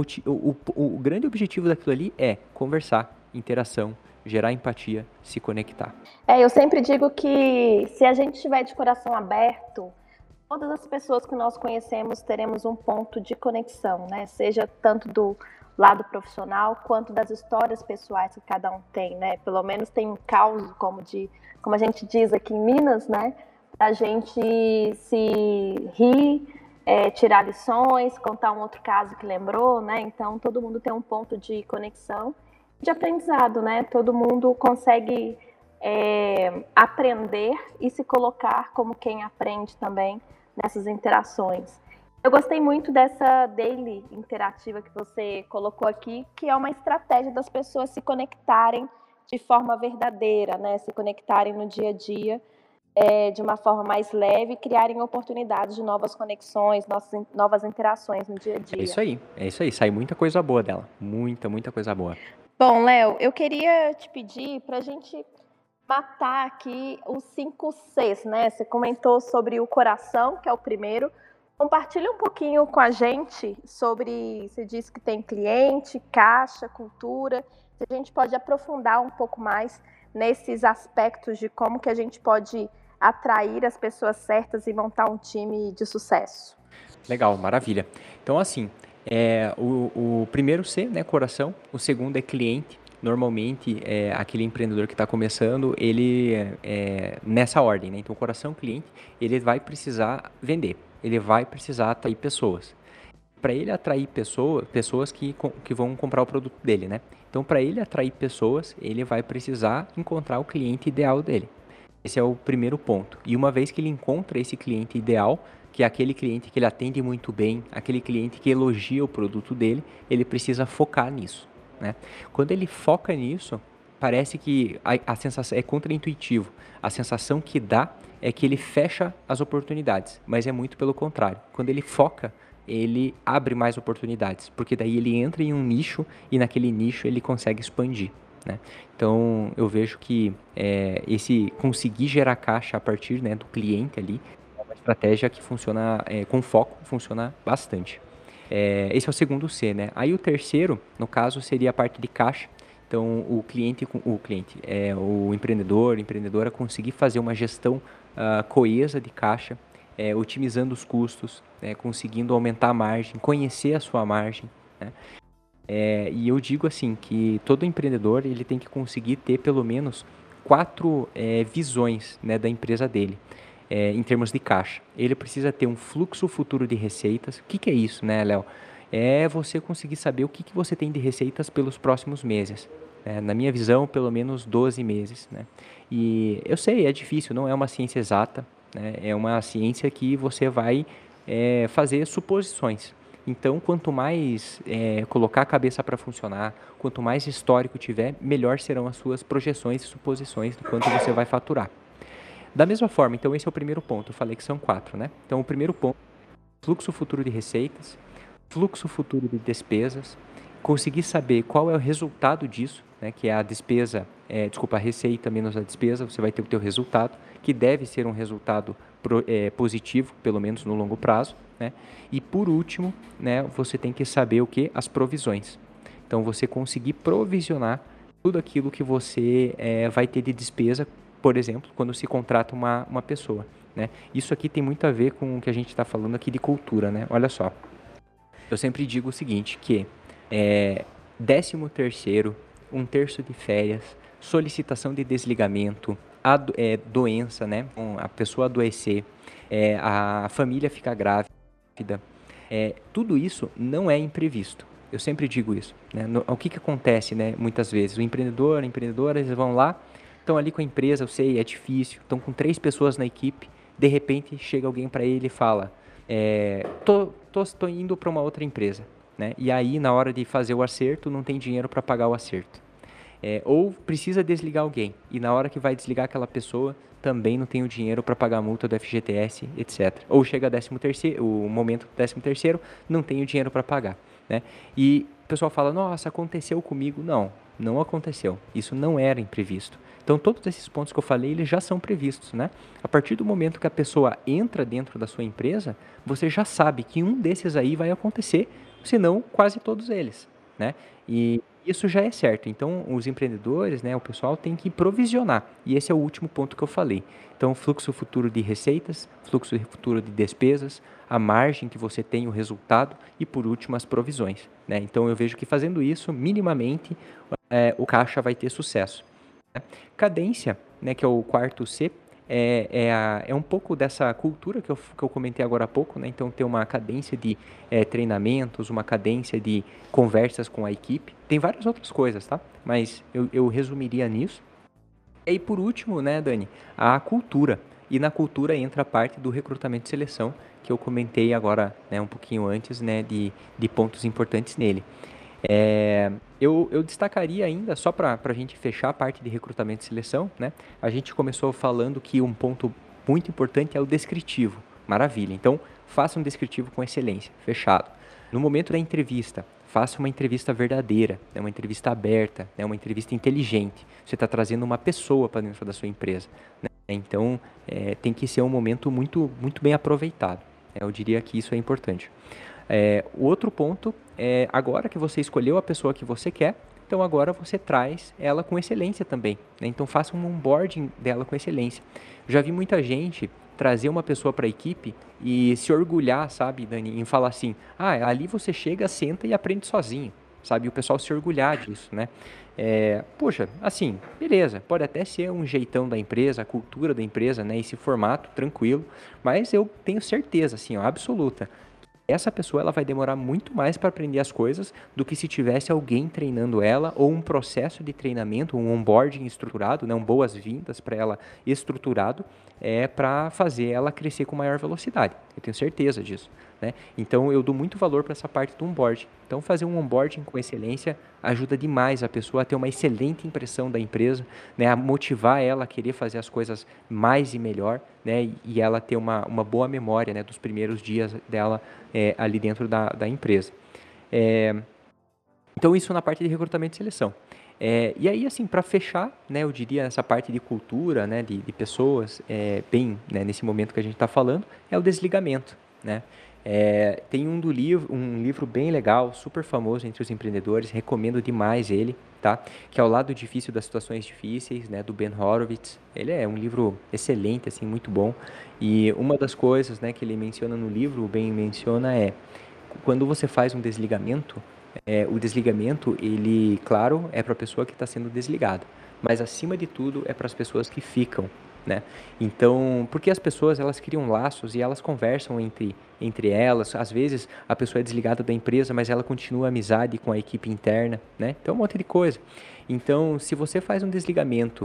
O grande objetivo daquilo ali é conversar, interação, gerar empatia, se conectar. Eu sempre digo que se a gente estiver de coração aberto, todas as pessoas que nós conhecemos teremos um ponto de conexão, né? Seja tanto do lado profissional, quanto das histórias pessoais que cada um tem, né? Pelo menos tem um caos, como a gente diz aqui em Minas, né? A gente se rir, tirar lições, contar um outro caso que lembrou, né? Então todo mundo tem um ponto de conexão, de aprendizado, né? Todo mundo consegue aprender e se colocar como quem aprende também nessas interações. Eu gostei muito dessa daily interativa que você colocou aqui, que é uma estratégia das pessoas se conectarem de forma verdadeira, né? Se conectarem no dia a dia de uma forma mais leve, criarem oportunidades de novas conexões, novas interações no dia a dia. É isso aí, sai muita coisa boa dela, muita coisa boa. Bom, Léo, eu queria te pedir para a gente matar aqui os 5 Cs, né? Você comentou sobre o coração, que é o primeiro. Compartilha um pouquinho com a gente sobre, você disse que tem cliente, caixa, cultura. Se a gente pode aprofundar um pouco mais nesses aspectos de como que a gente pode atrair as pessoas certas e montar um time de sucesso. Legal, maravilha. Então, assim, o primeiro C, né, coração. O segundo é cliente. Normalmente, aquele empreendedor que está começando, ele nessa ordem, né? Então, coração, cliente, ele vai precisar vender. Ele vai precisar atrair pessoas. Para ele atrair pessoas que vão comprar o produto dele, né? Então, para ele atrair pessoas, ele vai precisar encontrar o cliente ideal dele. Esse é o primeiro ponto. E uma vez que ele encontra esse cliente ideal, que é aquele cliente que ele atende muito bem, aquele cliente que elogia o produto dele, ele precisa focar nisso, né? Quando ele foca nisso, parece que a sensação é contraintuitivo. A sensação que dá é que ele fecha as oportunidades, mas é muito pelo contrário. Quando ele foca, ele abre mais oportunidades, porque daí ele entra em um nicho e naquele nicho ele consegue expandir, né? Então eu vejo que esse conseguir gerar caixa a partir, né, do cliente ali é uma estratégia que funciona com foco, funciona bastante. Esse é o segundo C, né? Aí o terceiro, no caso, seria a parte de caixa. Então o empreendedor, empreendedora conseguir fazer uma gestão coesa de caixa, otimizando os custos, conseguindo aumentar a margem, conhecer a sua margem, né? E eu digo assim que todo empreendedor ele tem que conseguir ter pelo menos 4 visões, né, da empresa dele, em termos de caixa. Ele precisa ter um fluxo futuro de receitas. O que é isso, né, Léo? É você conseguir saber o que você tem de receitas pelos próximos meses. Na minha visão, pelo menos 12 meses, né? E eu sei, é difícil, não é uma ciência exata, né? É uma ciência que você vai fazer suposições. Então, quanto mais colocar a cabeça para funcionar, quanto mais histórico tiver, melhor serão as suas projeções e suposições do quanto você vai faturar. Da mesma forma, então esse é o primeiro ponto, eu falei que são 4, né? Então, o primeiro ponto, fluxo futuro de receitas, fluxo futuro de despesas, conseguir saber qual é o resultado disso, né, que é a despesa, a receita menos a despesa, você vai ter o teu resultado, que deve ser um resultado positivo, pelo menos no longo prazo, né? E por último, né, você tem que saber o que? As provisões. Então, você conseguir provisionar tudo aquilo que você vai ter de despesa, por exemplo, quando se contrata uma pessoa, né? Isso aqui tem muito a ver com o que a gente está falando aqui de cultura, né? Olha só, eu sempre digo o seguinte, que 13º, 1/3 de férias, solicitação de desligamento, doença, né? A pessoa adoecer, a família ficar grávida, tudo isso não é imprevisto. Eu sempre digo isso, né? O que acontece, né? Muitas vezes, o empreendedor, a empreendedora, eles vão lá, estão ali com a empresa, eu sei, é difícil, estão com 3 pessoas na equipe, de repente chega alguém para ele e fala, tô indo para uma outra empresa, né? E aí, na hora de fazer o acerto, não tem dinheiro para pagar o acerto. Ou precisa desligar alguém, e na hora que vai desligar aquela pessoa, também não tem o dinheiro para pagar a multa do FGTS, etc. Ou chega o momento do 13º, não tem o dinheiro para pagar, né? E o pessoal fala, nossa, aconteceu comigo. Não aconteceu. Isso não era imprevisto. Então, todos esses pontos que eu falei, eles já são previstos, né? A partir do momento que a pessoa entra dentro da sua empresa, você já sabe que um desses aí vai acontecer, se não quase todos eles, né? E Isso já é certo. Então, os empreendedores, né, o pessoal tem que provisionar. E esse é o último ponto que eu falei. Então, fluxo futuro de receitas, fluxo futuro de despesas, a margem que você tem, o resultado e, por último, as provisões, né? Então, eu vejo que fazendo isso, minimamente, o caixa vai ter sucesso, né? Cadência, né, que é o quarto C, é um pouco dessa cultura que eu comentei agora há pouco, né? Então, ter uma cadência de treinamentos, uma cadência de conversas com a equipe. Tem várias outras coisas, tá? Mas eu resumiria nisso. E aí, por último, né, Dani, a cultura. E na cultura entra a parte do recrutamento e seleção, que eu comentei agora, né, um pouquinho antes, né, de pontos importantes nele. Eu destacaria ainda, só para a gente fechar a parte de recrutamento e seleção, né? A gente começou falando que um ponto muito importante é o descritivo. Maravilha. Então, faça um descritivo com excelência, fechado. No momento da entrevista, faça uma entrevista verdadeira, né? Uma entrevista aberta, né? Uma entrevista inteligente. Você está trazendo uma pessoa para dentro da sua empresa, né? Então, tem que ser um momento muito, muito bem aproveitado. Eu diria que isso é importante. O outro ponto é, agora que você escolheu a pessoa que você quer, então agora você traz ela com excelência também, né? Então faça um onboarding dela com excelência. Já vi muita gente trazer uma pessoa para a equipe e se orgulhar, sabe, Dani, em falar assim, ali você chega, senta e aprende sozinho, sabe? E o pessoal se orgulhar disso, né? Poxa, assim, beleza, pode até ser um jeitão da empresa, a cultura da empresa, né? Esse formato, tranquilo, mas eu tenho certeza, assim, ó, absoluta, essa pessoa ela vai demorar muito mais para aprender as coisas do que se tivesse alguém treinando ela ou um processo de treinamento, um onboarding estruturado, né, um boas-vindas para ela estruturado, para fazer ela crescer com maior velocidade. Eu tenho certeza disso, né? Então eu dou muito valor para essa parte do onboarding. Então fazer um onboarding com excelência ajuda demais a pessoa a ter uma excelente impressão da empresa, né, a motivar ela a querer fazer as coisas mais e melhor, né, e ela ter uma boa memória, né, dos primeiros dias dela ali dentro da empresa. Então, isso na parte de recrutamento e seleção. E aí, assim, para fechar, né, eu diria essa parte de cultura, né, de pessoas, bem, né, nesse momento que a gente está falando, é o desligamento, né? Tem um livro bem legal, super famoso entre os empreendedores, recomendo demais ele, tá? Que é O Lado Difícil das Situações Difíceis, né, do Ben Horowitz. Ele é um livro excelente, assim, muito bom. E uma das coisas, né, que ele menciona no livro, o Ben menciona quando você faz um desligamento, o desligamento, ele, claro, é para a pessoa que está sendo desligada, mas acima de tudo é para as pessoas que ficam, né? Então, porque as pessoas elas criam laços e elas conversam entre elas. Às vezes a pessoa é desligada da empresa, mas ela continua a amizade com a equipe interna, né? Então, um monte de coisa. Então, se você faz um desligamento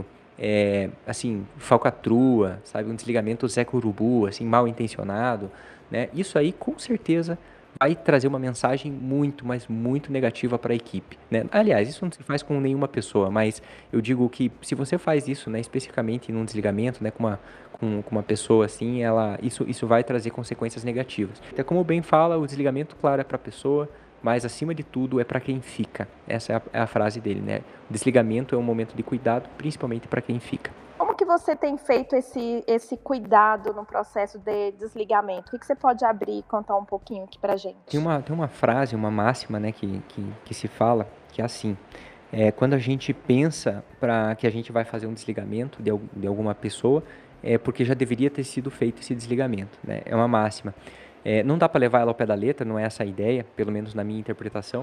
assim, falcatrua, sabe, um desligamento Zé Urubu, assim, mal intencionado, né? Isso aí com certeza vai trazer uma mensagem muito, mas muito negativa para a equipe, né? Aliás, isso não se faz com nenhuma pessoa, mas eu digo que se você faz isso, né, especificamente num desligamento, né, com uma pessoa assim, isso vai trazer consequências negativas. Então, como o Ben fala, o desligamento, claro, é para a pessoa, mas acima de tudo é para quem fica. Essa é a frase dele, né? O desligamento é um momento de cuidado, principalmente para quem fica. Como que você tem feito esse cuidado no processo de desligamento? O que você pode abrir e contar um pouquinho aqui pra gente? Tem uma frase, uma máxima, né, que se fala, que é assim, quando a gente pensa para que a gente vai fazer um desligamento de alguma pessoa, é porque já deveria ter sido feito esse desligamento, né? É uma máxima. Não dá para levar ela ao pé da letra, não é essa a ideia, pelo menos na minha interpretação,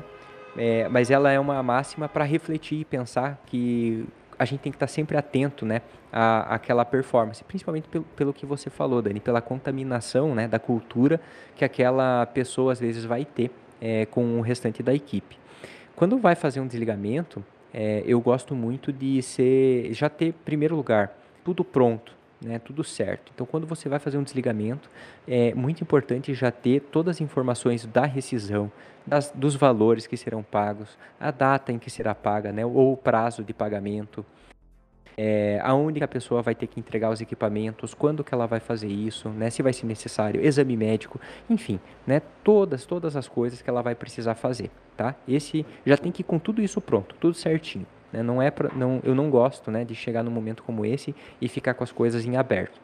mas ela é uma máxima para refletir e pensar que a gente tem que estar sempre atento, né, àquela performance, principalmente pelo que você falou, Dani, pela contaminação, né, da cultura que aquela pessoa às vezes vai ter com o restante da equipe. Quando vai fazer um desligamento, eu gosto muito de já ter, em primeiro lugar, tudo pronto, né, tudo certo. Então, quando você vai fazer um desligamento, é muito importante já ter todas as informações da rescisão, dos valores que serão pagos, a data em que será paga, né, ou o prazo de pagamento, aonde que a pessoa vai ter que entregar os equipamentos, quando que ela vai fazer isso, né, se vai ser necessário, exame médico, enfim, né, todas as coisas que ela vai precisar fazer, tá? Esse já tem que ir com tudo isso pronto, tudo certinho, né? Eu não gosto, né, de chegar num momento como esse e ficar com as coisas em aberto.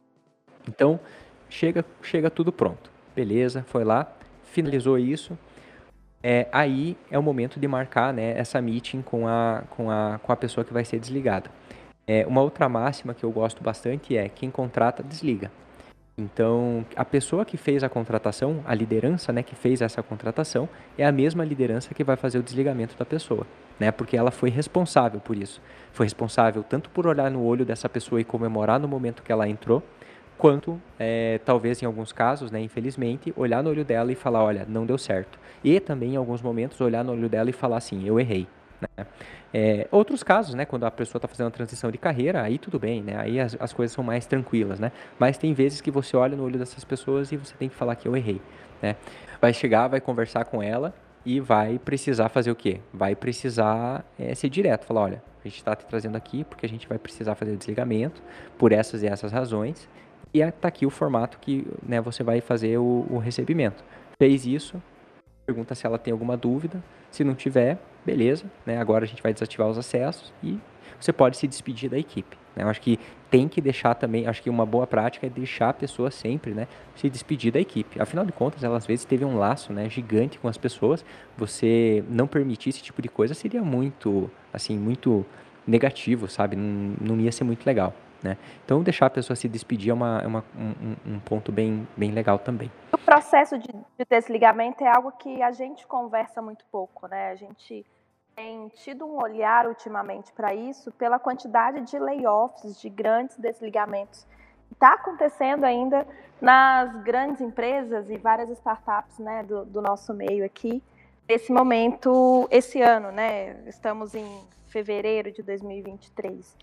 Então, chega tudo pronto. Beleza, foi lá, finalizou isso. aí é o momento de marcar, né, essa meeting com a pessoa que vai ser desligada. Uma outra máxima que eu gosto bastante é: quem contrata, desliga. Então, a pessoa que fez a contratação, a liderança, né, que fez essa contratação, é a mesma liderança que vai fazer o desligamento da pessoa, né, porque ela foi responsável por isso. Foi responsável tanto por olhar no olho dessa pessoa e comemorar no momento que ela entrou, quanto, talvez em alguns casos, né, infelizmente, olhar no olho dela e falar: olha, não deu certo. E também, em alguns momentos, olhar no olho dela e falar assim: eu errei. Né? Outros casos, né, quando a pessoa está fazendo uma transição de carreira, aí tudo bem, né, aí as coisas são mais tranquilas, né, mas tem vezes que você olha no olho dessas pessoas e você tem que falar que eu errei, né, vai chegar, vai conversar com ela e vai precisar fazer o quê? Vai precisar ser direto, falar: olha, a gente está te trazendo aqui porque a gente vai precisar fazer o desligamento por essas e essas razões, e está aqui o formato que, né, você vai fazer o recebimento. Fez isso, pergunta se ela tem alguma dúvida. Se não tiver, beleza, né? Agora a gente vai desativar os acessos e você pode se despedir da equipe, né? Eu acho que tem que deixar também, acho que uma boa prática é deixar a pessoa sempre, né, se despedir da equipe. Afinal de contas, ela às vezes teve um laço, né, gigante com as pessoas. Você não permitir esse tipo de coisa seria muito, assim, muito negativo, sabe? Não ia ser muito legal, né? Então, deixar a pessoa se despedir um ponto bem legal também. O processo de desligamento é algo que a gente conversa muito pouco, né? A gente tem tido um olhar ultimamente para isso pela quantidade de layoffs, de grandes desligamentos que está acontecendo ainda nas grandes empresas e várias startups, né, do nosso meio aqui. Nesse momento, esse ano, né? Estamos em fevereiro de 2023.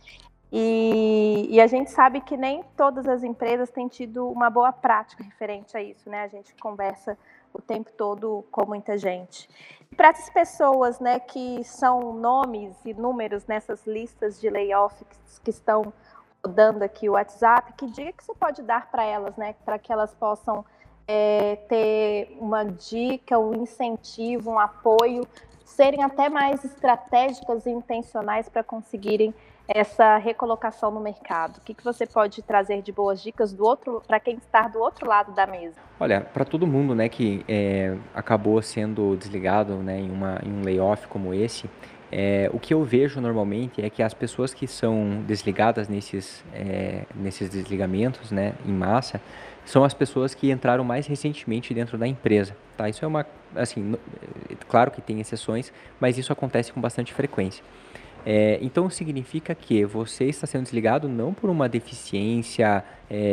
E a gente sabe que nem todas as empresas têm tido uma boa prática referente a isso, né? A gente conversa o tempo todo com muita gente. Para essas pessoas, né, que são nomes e números nessas listas de layoff que estão rodando aqui o WhatsApp, que dica que você pode dar para elas, né, para que elas possam ter uma dica, um incentivo, um apoio, serem até mais estratégicas e intencionais para conseguirem essa recolocação no mercado? O que você pode trazer de boas dicas para quem está do outro lado da mesa? Olha, para todo mundo, né, que acabou sendo desligado, né, em um layoff como esse, o que eu vejo normalmente é que as pessoas que são desligadas nesses desligamentos, né, em massa, são as pessoas que entraram mais recentemente dentro da empresa, tá? Isso é assim, claro que tem exceções, mas isso acontece com bastante frequência. Então significa que você está sendo desligado não por uma deficiência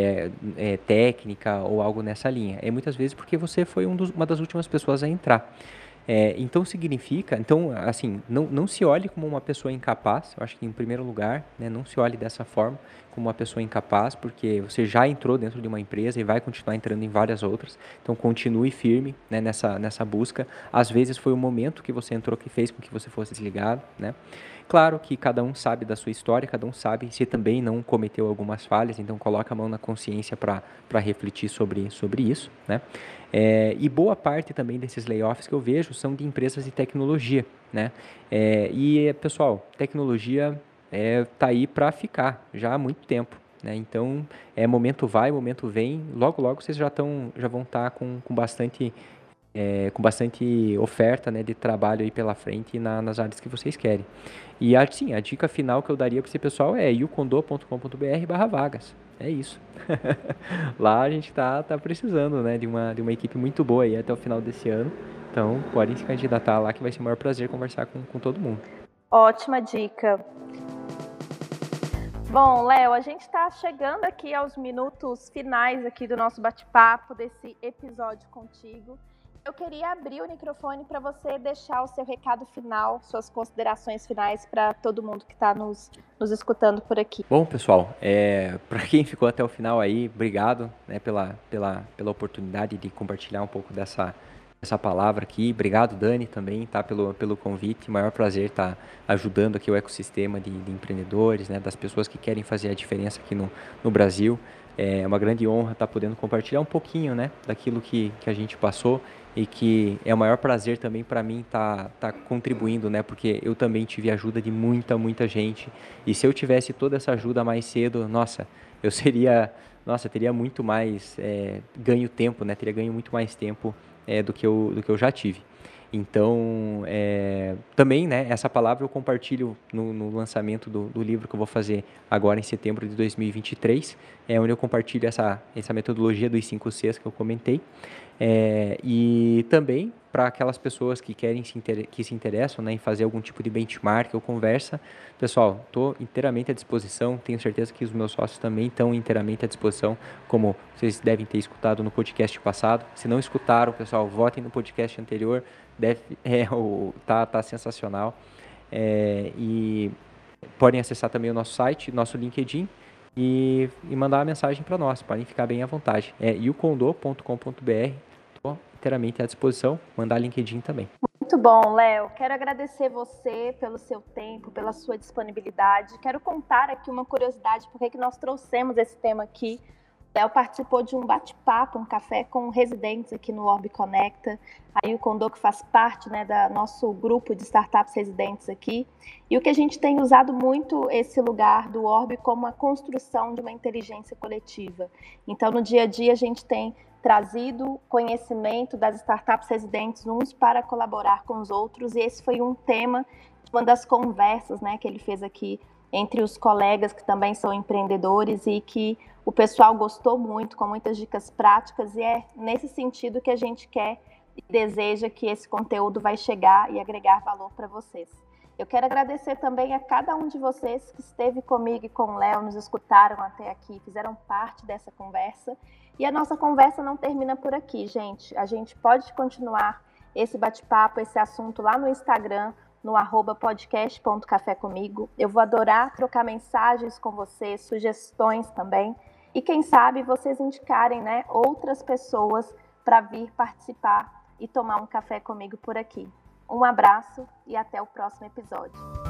técnica ou algo nessa linha. É muitas vezes porque você foi uma das últimas pessoas a entrar. Então significa, então assim, não se olhe como uma pessoa incapaz. Eu acho que em primeiro lugar, né, não se olhe dessa forma como uma pessoa incapaz, porque você já entrou dentro de uma empresa e vai continuar entrando em várias outras. Então continue firme, né, nessa busca. Às vezes foi o momento que você entrou que fez com que você fosse desligado, né? Claro que cada um sabe da sua história, cada um sabe se também não cometeu algumas falhas, então coloca a mão na consciência para refletir sobre isso, né? E boa parte também desses layoffs que eu vejo são de empresas de tecnologia, né? Pessoal, tecnologia tá aí para ficar já há muito tempo, né? Então, momento vai, momento vem, logo vocês já vão estar com bastante oferta, né, de trabalho aí pela frente nas áreas que vocês querem. E sim, a dica final que eu daria para esse pessoal é yukondo.com.br/vagas. É isso. Lá a gente tá precisando, né, de uma equipe muito boa aí até o final desse ano. Então, podem se candidatar lá que vai ser o maior prazer conversar com todo mundo. Ótima dica. Bom, Léo, a gente está chegando aqui aos minutos finais aqui do nosso bate-papo, desse episódio contigo. Eu queria abrir o microfone para você deixar o seu recado final, suas considerações finais para todo mundo que está nos escutando por aqui. Bom, pessoal, para quem ficou até o final aí, obrigado, né, pela oportunidade de compartilhar um pouco dessa palavra aqui. Obrigado, Dani, também, tá, pelo convite. Maior prazer estar ajudando aqui o ecossistema de empreendedores, né, das pessoas que querem fazer a diferença aqui no Brasil. É uma grande honra estar podendo compartilhar um pouquinho, né, daquilo que a gente passou, e que é o maior prazer também para mim tá contribuindo, né, porque eu também tive ajuda de muita gente, e se eu tivesse toda essa ajuda mais cedo, nossa, teria muito mais ganho tempo, né, teria ganho muito mais tempo do que eu já tive. Então, também, né, essa palavra eu compartilho no lançamento do livro que eu vou fazer agora em setembro de 2023, onde eu compartilho essa metodologia dos 5 Cs que eu comentei. E também para aquelas pessoas que que se interessam, né, em fazer algum tipo de benchmark ou conversa, pessoal, estou inteiramente à disposição. Tenho certeza que os meus sócios também estão inteiramente à disposição, como vocês devem ter escutado no podcast passado. Se não escutaram, pessoal, votem no podcast anterior. Tá sensacional. E podem acessar também o nosso site, nosso LinkedIn, e mandar uma mensagem para nós. Podem ficar bem à vontade. É yukondo.com.br. Estou inteiramente à disposição. Mandar LinkedIn também. Muito bom, Léo. Quero agradecer você pelo seu tempo, pela sua disponibilidade. Quero contar aqui uma curiosidade, porque que nós trouxemos esse tema aqui. O Léo participou de um bate-papo, um café com residentes aqui no Orb Conecta. Aí o Condô, que faz parte, né, do nosso grupo de startups residentes aqui. E o que a gente tem usado muito esse lugar do Orb como a construção de uma inteligência coletiva. Então, no dia a dia, a gente tem trazido conhecimento das startups residentes uns para colaborar com os outros, e esse foi um tema, uma das conversas, né, que ele fez aqui entre os colegas que também são empreendedores e que o pessoal gostou muito, com muitas dicas práticas, e é nesse sentido que a gente quer e deseja que esse conteúdo vai chegar e agregar valor para vocês. Eu quero agradecer também a cada um de vocês que esteve comigo e com o Léo, nos escutaram até aqui, fizeram parte dessa conversa. E a nossa conversa não termina por aqui, gente. A gente pode continuar esse bate-papo, esse assunto lá no Instagram, no @podcast.cafécomigo. Eu vou adorar trocar mensagens com vocês, sugestões também. E quem sabe vocês indicarem, né, outras pessoas para vir participar e tomar um café comigo por aqui. Um abraço e até o próximo episódio.